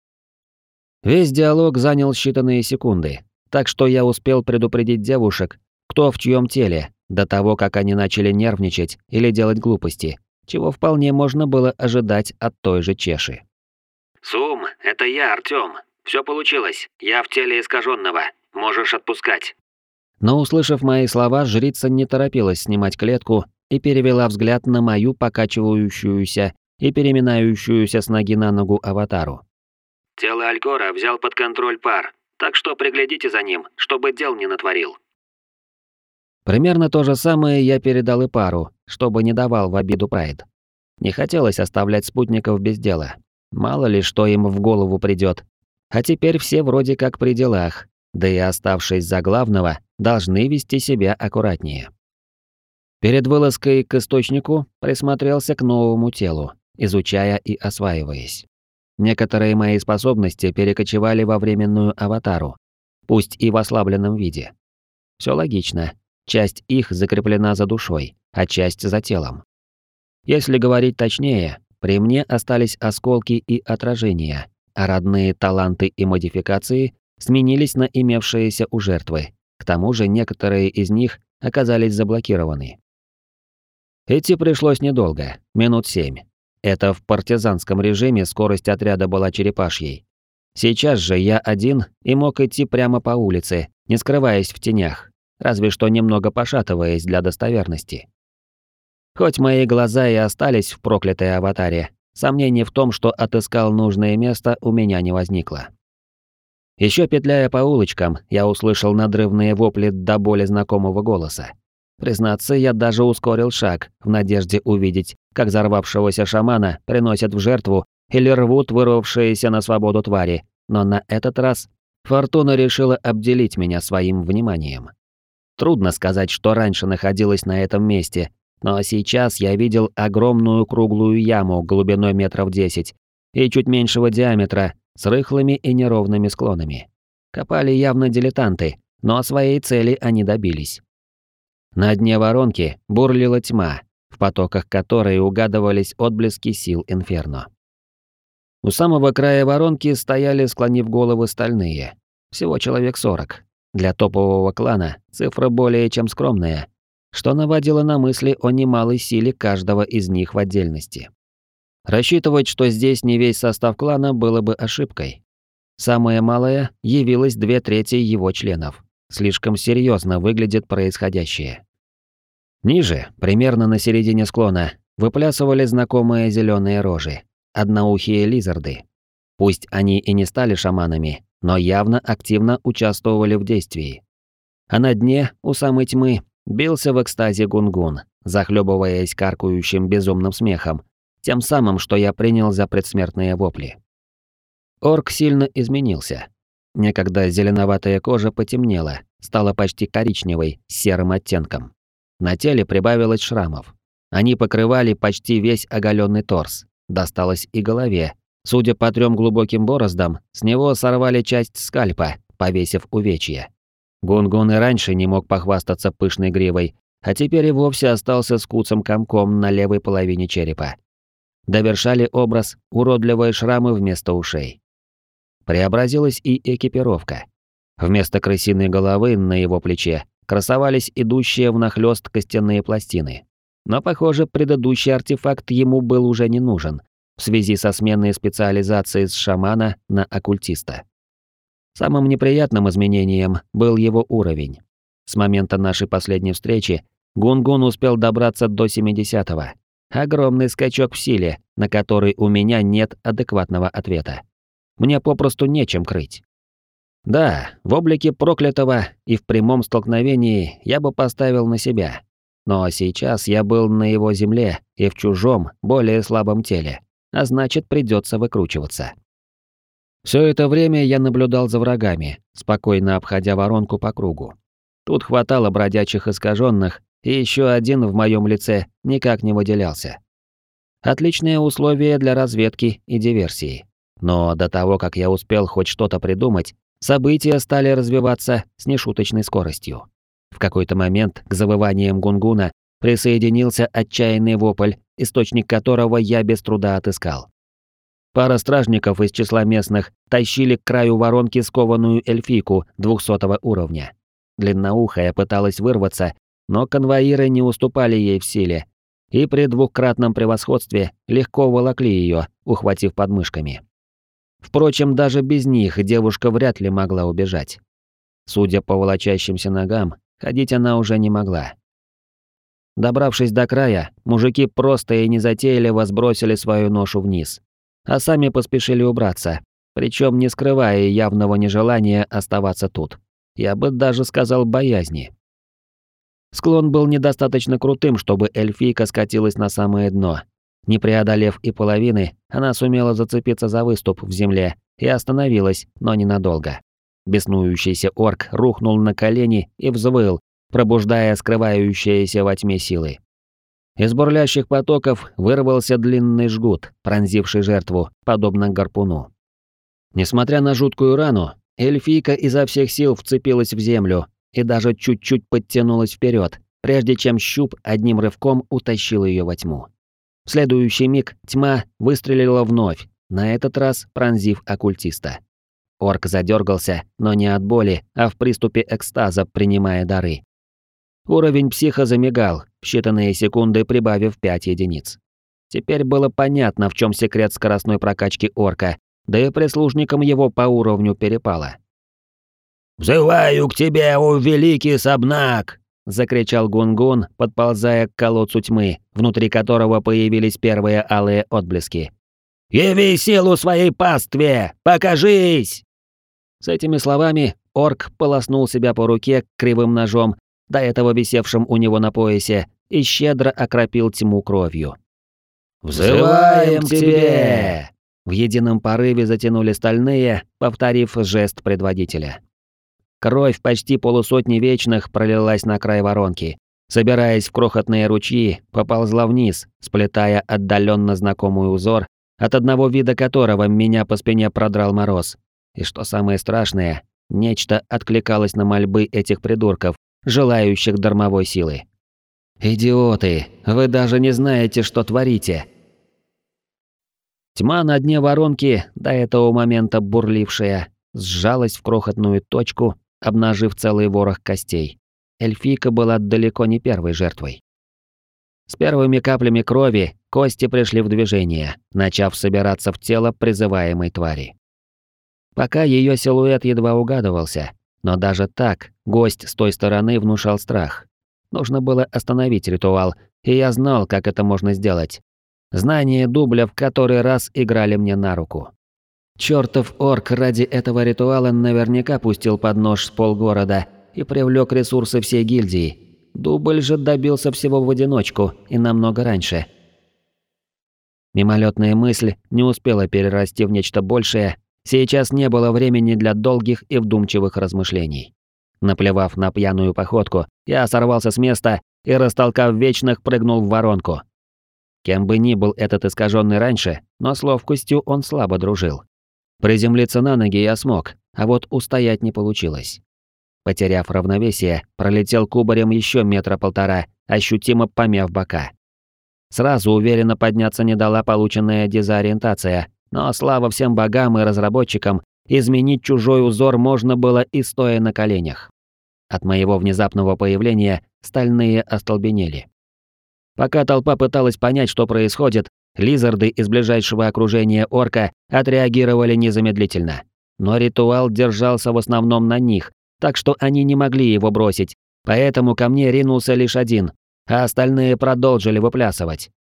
Speaker 1: Весь диалог занял считанные секунды, так что я успел предупредить девушек, кто в чьем теле, до того, как они начали нервничать или делать глупости, чего вполне можно было ожидать от той же Чеши.
Speaker 2: «Сум, это я, Артём. Всё получилось. Я в теле искаженного. Можешь отпускать».
Speaker 1: Но, услышав мои слова, жрица не торопилась снимать клетку и перевела взгляд на мою покачивающуюся и переминающуюся с ноги на ногу аватару.
Speaker 2: «Тело Алькора взял под контроль пар, так что приглядите за ним, чтобы дел не натворил».
Speaker 1: Примерно то же самое я передал и пару, чтобы не давал в обиду Прайд. Не хотелось оставлять спутников без дела. Мало ли, что им в голову придет. А теперь все вроде как при делах, да и оставшись за главного, должны вести себя аккуратнее. Перед вылазкой к источнику присмотрелся к новому телу, изучая и осваиваясь. Некоторые мои способности перекочевали во временную аватару, пусть и в ослабленном виде. Все логично. Часть их закреплена за душой, а часть за телом. Если говорить точнее, при мне остались осколки и отражения, а родные таланты и модификации сменились на имевшиеся у жертвы. К тому же некоторые из них оказались заблокированы. Идти пришлось недолго, минут 7. Это в партизанском режиме скорость отряда была черепашьей. Сейчас же я один и мог идти прямо по улице, не скрываясь в тенях, разве что немного пошатываясь для достоверности. Хоть мои глаза и остались в проклятой аватаре, сомнений в том, что отыскал нужное место, у меня не возникло. Еще петляя по улочкам, я услышал надрывные вопли до боли знакомого голоса. Признаться, я даже ускорил шаг, в надежде увидеть, как взорвавшегося шамана приносят в жертву или рвут вырвавшиеся на свободу твари, но на этот раз фортуна решила обделить меня своим вниманием. Трудно сказать, что раньше находилось на этом месте, но сейчас я видел огромную круглую яму глубиной метров 10 и чуть меньшего диаметра с рыхлыми и неровными склонами. Копали явно дилетанты, но своей цели они добились. На дне воронки бурлила тьма, в потоках которой угадывались отблески сил Инферно. У самого края воронки стояли, склонив головы, стальные. Всего человек 40. Для топового клана цифра более чем скромная, что наводило на мысли о немалой силе каждого из них в отдельности. Рассчитывать, что здесь не весь состав клана, было бы ошибкой. Самое малое явилось 2/3 его членов. Слишком серьезно выглядит происходящее. Ниже, примерно на середине склона, выплясывали знакомые зеленые рожи, одноухие лизарды. Пусть они и не стали шаманами, но явно активно участвовали в действии. А на дне, у самой тьмы, бился в экстазе Гунгун, захлебываясь каркающим безумным смехом, тем самым, что я принял за предсмертные вопли. Орк сильно изменился. Некогда зеленоватая кожа потемнела, стала почти коричневой, с серым оттенком. На теле прибавилось шрамов. Они покрывали почти весь оголенный торс. Досталось и голове. Судя по 3 глубоким бороздам, с него сорвали часть скальпа, повесив увечья. Гунгун и раньше не мог похвастаться пышной гривой, а теперь и вовсе остался с куцым комком на левой половине черепа. Довершали образ уродливые шрамы вместо ушей. Преобразилась и экипировка. Вместо крысиной головы на его плече красовались идущие внахлёст костяные пластины. Но, похоже, предыдущий артефакт ему был уже не нужен, в связи со сменой специализации с шамана на оккультиста. Самым неприятным изменением был его уровень. С момента нашей последней встречи Гунгун успел добраться до 70-го. Огромный скачок в силе, на который у меня нет адекватного ответа. Мне попросту нечем крыть. Да, в облике проклятого и в прямом столкновении я бы поставил на себя. Но сейчас я был на его земле и в чужом, более слабом теле, а значит, придется выкручиваться. Все это время я наблюдал за врагами, спокойно обходя воронку по кругу. Тут хватало бродячих искаженных, и еще один в моем лице никак не выделялся. Отличные условия для разведки и диверсии. Но до того, как я успел хоть что-то придумать, события стали развиваться с нешуточной скоростью. В какой-то момент к завываниям Гунгуна присоединился отчаянный вопль, источник которого я без труда отыскал. Пара стражников из числа местных тащили к краю воронки скованную эльфийку 200 уровня. Длинноухая пыталась вырваться, но конвоиры не уступали ей в силе, и при двукратном превосходстве легко волокли ее, ухватив подмышками. Впрочем, даже без них девушка вряд ли могла убежать. Судя по волочащимся ногам, ходить она уже не могла. Добравшись до края, мужики просто и незатейливо сбросили свою ношу вниз, а сами поспешили убраться, причем не скрывая явного нежелания оставаться тут. Я бы даже сказал боязни. Склон был недостаточно крутым, чтобы эльфийка скатилась на самое дно. Не преодолев и половины, она сумела зацепиться за выступ в земле и остановилась, но ненадолго. Беснующийся орк рухнул на колени и взвыл, пробуждая скрывающиеся во тьме силы. Из бурлящих потоков вырвался длинный жгут, пронзивший жертву, подобно гарпуну. Несмотря на жуткую рану, эльфийка изо всех сил вцепилась в землю и даже чуть-чуть подтянулась вперед, прежде чем щуп одним рывком утащил ее во тьму. В следующий миг тьма выстрелила вновь, на этот раз пронзив оккультиста. Орк задергался, но не от боли, а в приступе экстаза, принимая дары. Уровень психа замигал, в считанные секунды прибавив 5 единиц. Теперь было понятно, в чем секрет скоростной прокачки орка, да и прислужникам его по уровню перепало.
Speaker 3: «Взываю к тебе, о великий Сабнак!»
Speaker 1: — закричал Гунгун, подползая к колодцу тьмы, внутри которого появились первые алые отблески.
Speaker 3: «Яви силу своей пастве! Покажись!»
Speaker 1: С этими словами орк полоснул себя по руке кривым ножом, до этого висевшим у него на поясе, и щедро окропил тьму кровью.
Speaker 3: «Взываем к тебе!»
Speaker 1: В едином порыве затянули стальные, повторив жест предводителя. Кровь почти полусотни вечных пролилась на край воронки, собираясь в крохотные ручьи, поползла вниз, сплетая отдаленно знакомый узор, от одного вида которого меня по спине продрал мороз. И что самое страшное, нечто откликалось на мольбы этих придурков, желающих дармовой силы. «Идиоты, вы даже не знаете, что творите!» Тьма на дне воронки, до этого момента бурлившая, сжалась в крохотную точку, обнажив целый ворох костей. Эльфийка была далеко не первой жертвой. С первыми каплями крови кости пришли в движение, начав собираться в тело призываемой твари. Пока ее силуэт едва угадывался, но даже так гость с той стороны внушал страх. Нужно было остановить ритуал, и я знал, как это можно сделать. Знания дубля в который раз играли мне на руку. Чёртов орк ради этого ритуала наверняка пустил под нож с полгорода и привлёк ресурсы всей гильдии. Дубль же добился всего в одиночку и намного раньше. Мимолетная мысль не успела перерасти в нечто большее, сейчас не было времени для долгих и вдумчивых размышлений. Наплевав на пьяную походку, я сорвался с места и, растолкав вечных, прыгнул в воронку. Кем бы ни был этот искаженный раньше, но с ловкостью он слабо дружил. Приземлиться на ноги я смог, а вот устоять не получилось. Потеряв равновесие, пролетел кубарем еще 1,5 метра, ощутимо помяв бока. Сразу уверенно подняться не дала полученная дезориентация, но слава всем богам и разработчикам, изменить чужой узор можно было и стоя на коленях. От моего внезапного появления стальные остолбенели. Пока толпа пыталась понять, что происходит, лизарды из ближайшего окружения орка отреагировали незамедлительно. Но ритуал держался в основном на них, так что они не могли его бросить, поэтому ко мне ринулся лишь один, а остальные продолжили выплясывать.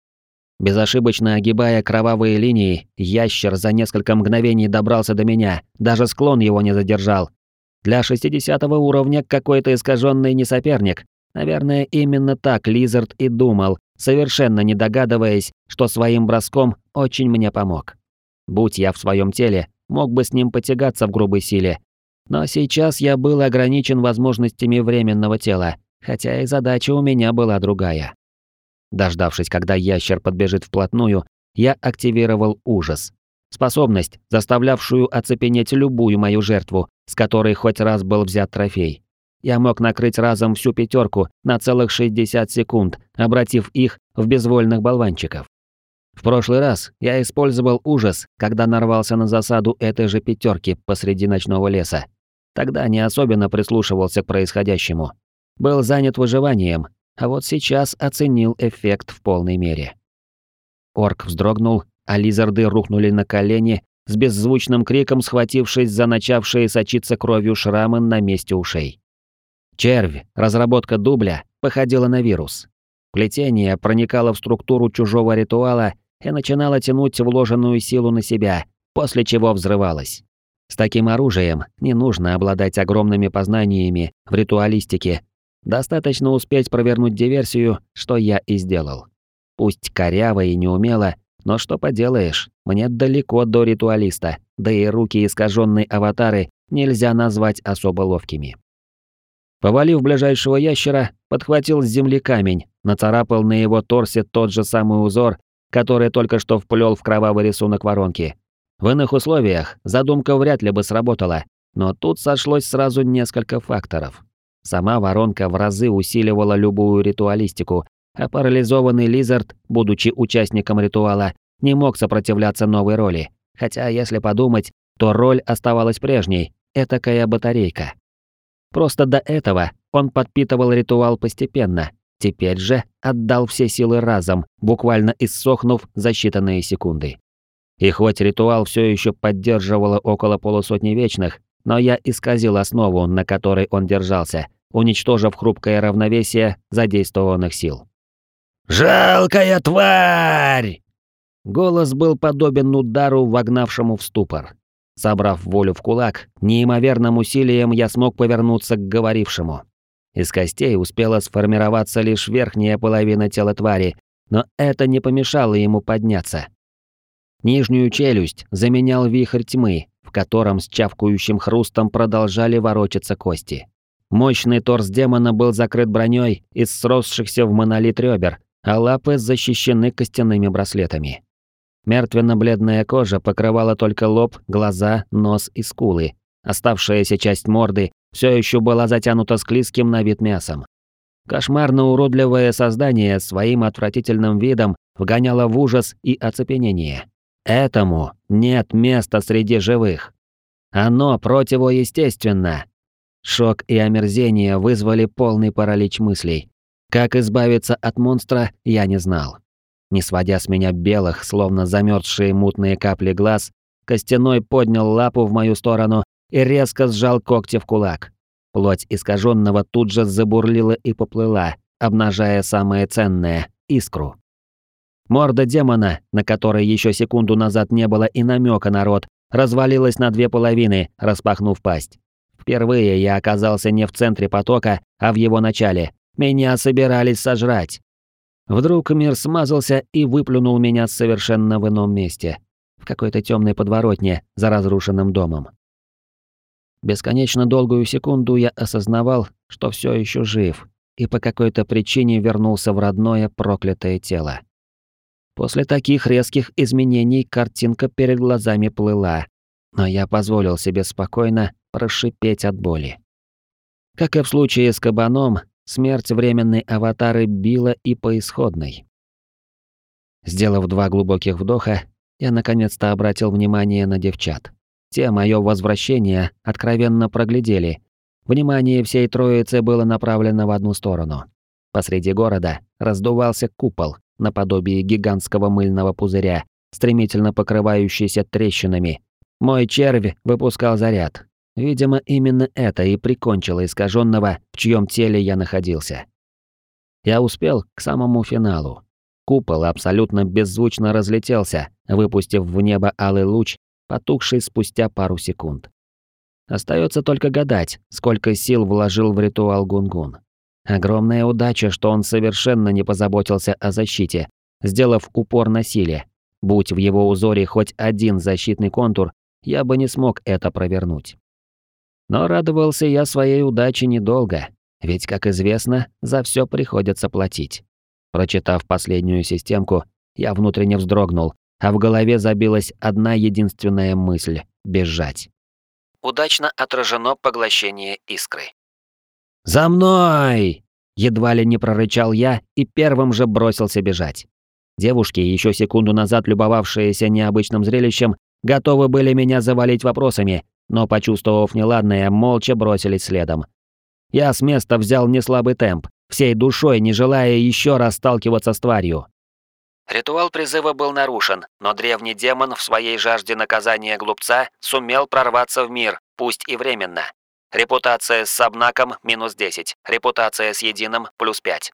Speaker 1: Безошибочно огибая кровавые линии, ящер за несколько мгновений добрался до меня, даже склон его не задержал. Для 60-го уровня какой-то искаженный не соперник. Наверное, именно так Лизард и думал, совершенно не догадываясь, что своим броском очень мне помог. Будь я в своем теле, мог бы с ним потягаться в грубой силе. Но сейчас я был ограничен возможностями временного тела, хотя и задача у меня была другая. Дождавшись, когда ящер подбежит вплотную, я активировал ужас. Способность, заставлявшую оцепенеть любую мою жертву, с которой хоть раз был взят трофей. Я мог накрыть разом всю 5 на целых 60 секунд, обратив их в безвольных болванчиков. В прошлый раз я использовал ужас, когда нарвался на засаду этой же 5 посреди ночного леса. Тогда не особенно прислушивался к происходящему. Был занят выживанием, а вот сейчас оценил эффект в полной мере. Орк вздрогнул, а лизарды рухнули на колени, с беззвучным криком схватившись за начавшие сочиться кровью шрамы на месте ушей. Червь, разработка дубля, походила на вирус. Плетение проникало в структуру чужого ритуала и начинало тянуть вложенную силу на себя, после чего взрывалось. С таким оружием не нужно обладать огромными познаниями в ритуалистике, Достаточно успеть провернуть диверсию, что я и сделал. Пусть коряво и неумело, но что поделаешь, мне далеко до ритуалиста, да и руки искаженной аватары нельзя назвать особо ловкими. Повалив ближайшего ящера, подхватил с земли камень, нацарапал на его торсе тот же самый узор, который только что вплел в кровавый рисунок воронки. В иных условиях задумка вряд ли бы сработала, но тут сошлось сразу несколько факторов. Сама воронка в разы усиливала любую ритуалистику, а парализованный Лизард, будучи участником ритуала, не мог сопротивляться новой роли. Хотя, если подумать, то роль оставалась прежней, этакая батарейка. Просто до этого он подпитывал ритуал постепенно, теперь же отдал все силы разом, буквально иссохнув за считанные секунды. И хоть ритуал все еще поддерживало около полусотни вечных, но я исказил основу, на которой он держался, уничтожив хрупкое равновесие задействованных сил.
Speaker 3: «Жалкая тварь!»
Speaker 1: Голос был подобен удару, вогнавшему в ступор. Собрав волю в кулак, неимоверным усилием я смог повернуться к говорившему. Из костей успела сформироваться лишь верхняя половина тела твари, но это не помешало ему подняться. Нижнюю челюсть заменял вихрь тьмы, в котором с чавкающим хрустом продолжали ворочаться кости. Мощный торс демона был закрыт броней из сросшихся в монолит ребер, а лапы защищены костяными браслетами. Мертвенно-бледная кожа покрывала только лоб, глаза, нос и скулы. Оставшаяся часть морды все еще была затянута склизким на вид мясом. Кошмарно-уродливое создание своим отвратительным видом вгоняло в ужас и оцепенение. Этому нет места среди живых. Оно противоестественно. Шок и омерзение вызвали полный паралич мыслей. Как избавиться от монстра, я не знал. Не сводя с меня белых, словно замерзшие мутные капли глаз, Костяной поднял лапу в мою сторону и резко сжал когти в кулак. Плоть искаженного тут же забурлила и поплыла, обнажая самое ценное — искру. Морда демона, на которой еще секунду назад не было и намека на рот, развалилась на две половины, распахнув пасть. Впервые я оказался не в центре потока, а в его начале. Меня собирались сожрать. Вдруг мир смазался и выплюнул меня совершенно в ином месте. В какой-то темной подворотне за разрушенным домом. Бесконечно долгую секунду я осознавал, что все еще жив, и по какой-то причине вернулся в родное проклятое тело. После таких резких изменений картинка перед глазами плыла, но я позволил себе спокойно прошипеть от боли. Как и в случае с кабаном, смерть временной аватары била и по исходной. Сделав 2 глубоких вдоха, я наконец-то обратил внимание на девчат. Те моё возвращение откровенно проглядели. Внимание всей троицы было направлено в одну сторону. Посреди города раздувался купол, наподобие гигантского мыльного пузыря, стремительно покрывающийся трещинами. Мой червь выпускал заряд. Видимо, именно это и прикончило искаженного, в чьем теле я находился. Я успел к самому финалу. Купол абсолютно беззвучно разлетелся, выпустив в небо алый луч, потухший спустя пару секунд. Остается только гадать, сколько сил вложил в ритуал Гунгун. Огромная удача, что он совершенно не позаботился о защите, сделав упор на силе. Будь в его узоре хоть один защитный контур, я бы не смог это провернуть. Но радовался я своей удаче недолго, ведь, как известно, за все приходится платить. Прочитав последнюю системку, я внутренне вздрогнул, а в голове забилась одна единственная мысль — бежать. Удачно отражено поглощение искры. «За мной!» — едва ли не прорычал я и первым же бросился бежать. Девушки, еще секунду назад любовавшиеся необычным зрелищем, готовы были меня завалить вопросами, но, почувствовав неладное, молча бросились следом. Я с места взял неслабый темп, всей душой не желая еще раз сталкиваться с тварью. Ритуал призыва был нарушен, но древний демон в своей жажде наказания глупца сумел прорваться в мир, пусть и временно. Репутация с Сабнаком -10, репутация с Единым +5.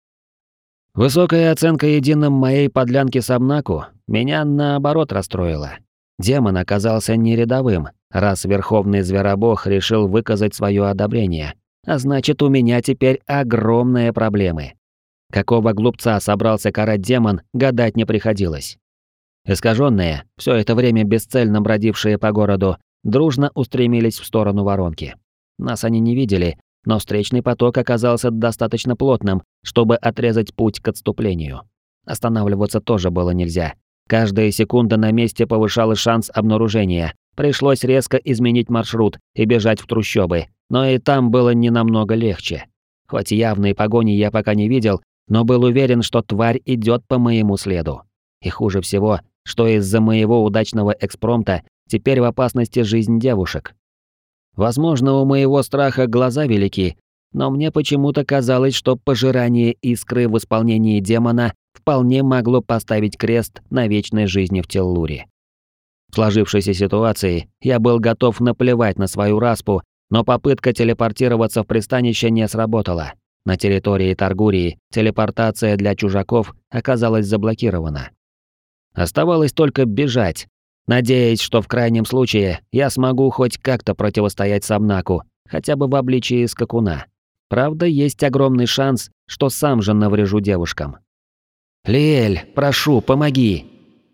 Speaker 1: Высокая оценка Единым моей подлянки Сабнаку меня наоборот расстроила. Демон оказался не рядовым, раз Верховный Зверобог решил выказать свое одобрение. А значит, у меня теперь огромные проблемы. Какого глупца собрался карать демон, гадать не приходилось. Искаженные, все это время бесцельно бродившие по городу, дружно устремились в сторону воронки. Нас они не видели, но встречный поток оказался достаточно плотным, чтобы отрезать путь к отступлению. Останавливаться тоже было нельзя. Каждая секунда на месте повышала шанс обнаружения. Пришлось резко изменить маршрут и бежать в трущобы, но и там было не намного легче. Хоть явной погони я пока не видел, но был уверен, что тварь идет по моему следу. И хуже всего, что из-за моего удачного экспромта теперь в опасности жизнь девушек. Возможно, у моего страха глаза велики, но мне почему-то казалось, что пожирание искры в исполнении демона вполне могло поставить крест на вечной жизни в Теллуре. В сложившейся ситуации я был готов наплевать на свою распу, но попытка телепортироваться в пристанище не сработала. На территории Таргурии телепортация для чужаков оказалась заблокирована. Оставалось только бежать, надеясь, что в крайнем случае я смогу хоть как-то противостоять Самнаку, хотя бы в обличии скакуна. Правда, есть огромный шанс, что сам же наврежу девушкам. «Лиэль, прошу, помоги!»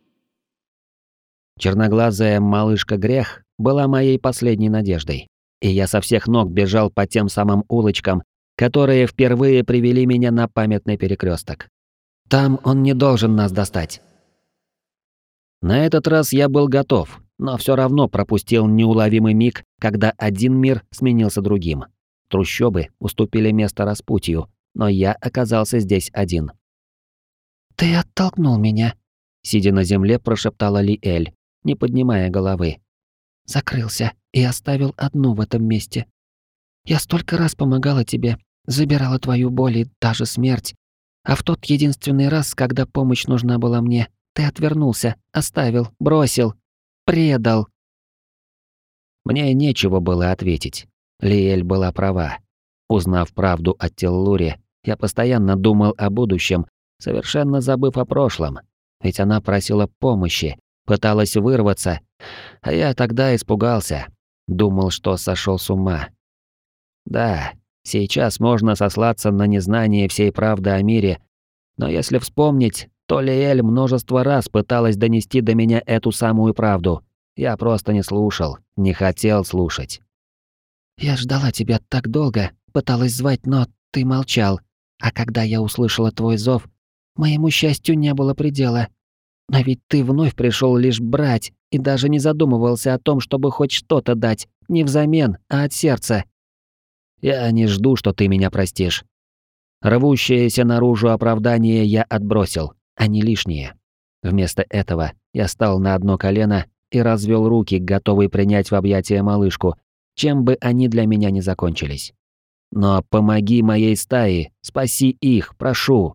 Speaker 1: Черноглазая малышка Грех была моей последней надеждой, и я со всех ног бежал по тем самым улочкам, которые впервые привели меня на памятный перекресток. Там он не должен нас достать. На этот раз я был готов, но все равно пропустил неуловимый миг, когда один мир сменился другим. Трущобы уступили место распутью, но я оказался здесь один. «Ты оттолкнул меня», — сидя на земле, прошептала Лиэль, не поднимая головы. «Закрылся и оставил одну в этом месте. Я столько раз помогала тебе, забирала твою боль и даже смерть. А в тот единственный раз, когда помощь нужна была мне, ты отвернулся, оставил, бросил, предал». Мне нечего было ответить. Лиэль была права. Узнав правду о Теллуре, я постоянно думал о будущем, совершенно забыв о прошлом. Ведь она просила помощи, пыталась вырваться, а я тогда испугался. Думал, что сошел с ума. Да, сейчас можно сослаться на незнание всей правды о мире, но если вспомнить, то Лиэль множество раз пыталась донести до меня эту самую правду. Я просто не слушал, не хотел слушать. «Я ждала тебя так долго, пыталась звать, но ты молчал. А когда я услышала твой зов, моему счастью не было предела. Но ведь ты вновь пришел лишь брать и даже не задумывался о том, чтобы хоть что-то дать, не взамен, а от сердца. Я не жду, что ты меня простишь». Рвущееся наружу оправдание я отбросил, они лишние. Вместо этого я стал на одно колено и развел руки, готовый принять в объятия малышку, чем бы они для меня не закончились. Но помоги моей стае, спаси их, прошу.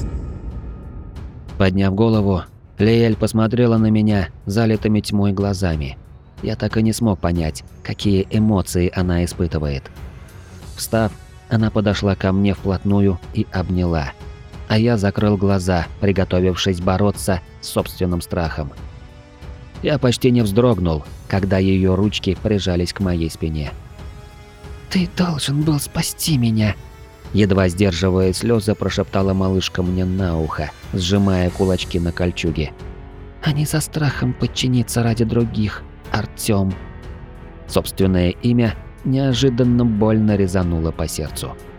Speaker 1: Подняв голову, Лиэль посмотрела на меня залитыми тьмой глазами. Я так и не смог понять, какие эмоции она испытывает. Встав, она подошла ко мне вплотную и обняла. А я закрыл глаза, приготовившись бороться с собственным страхом. Я почти не вздрогнул, когда ее ручки прижались к моей спине. «Ты должен был спасти меня», — едва сдерживая слезы, прошептала малышка мне на ухо, сжимая кулачки на кольчуге. «А не со страхом подчиниться ради других, Артём». Собственное имя неожиданно больно резануло по сердцу.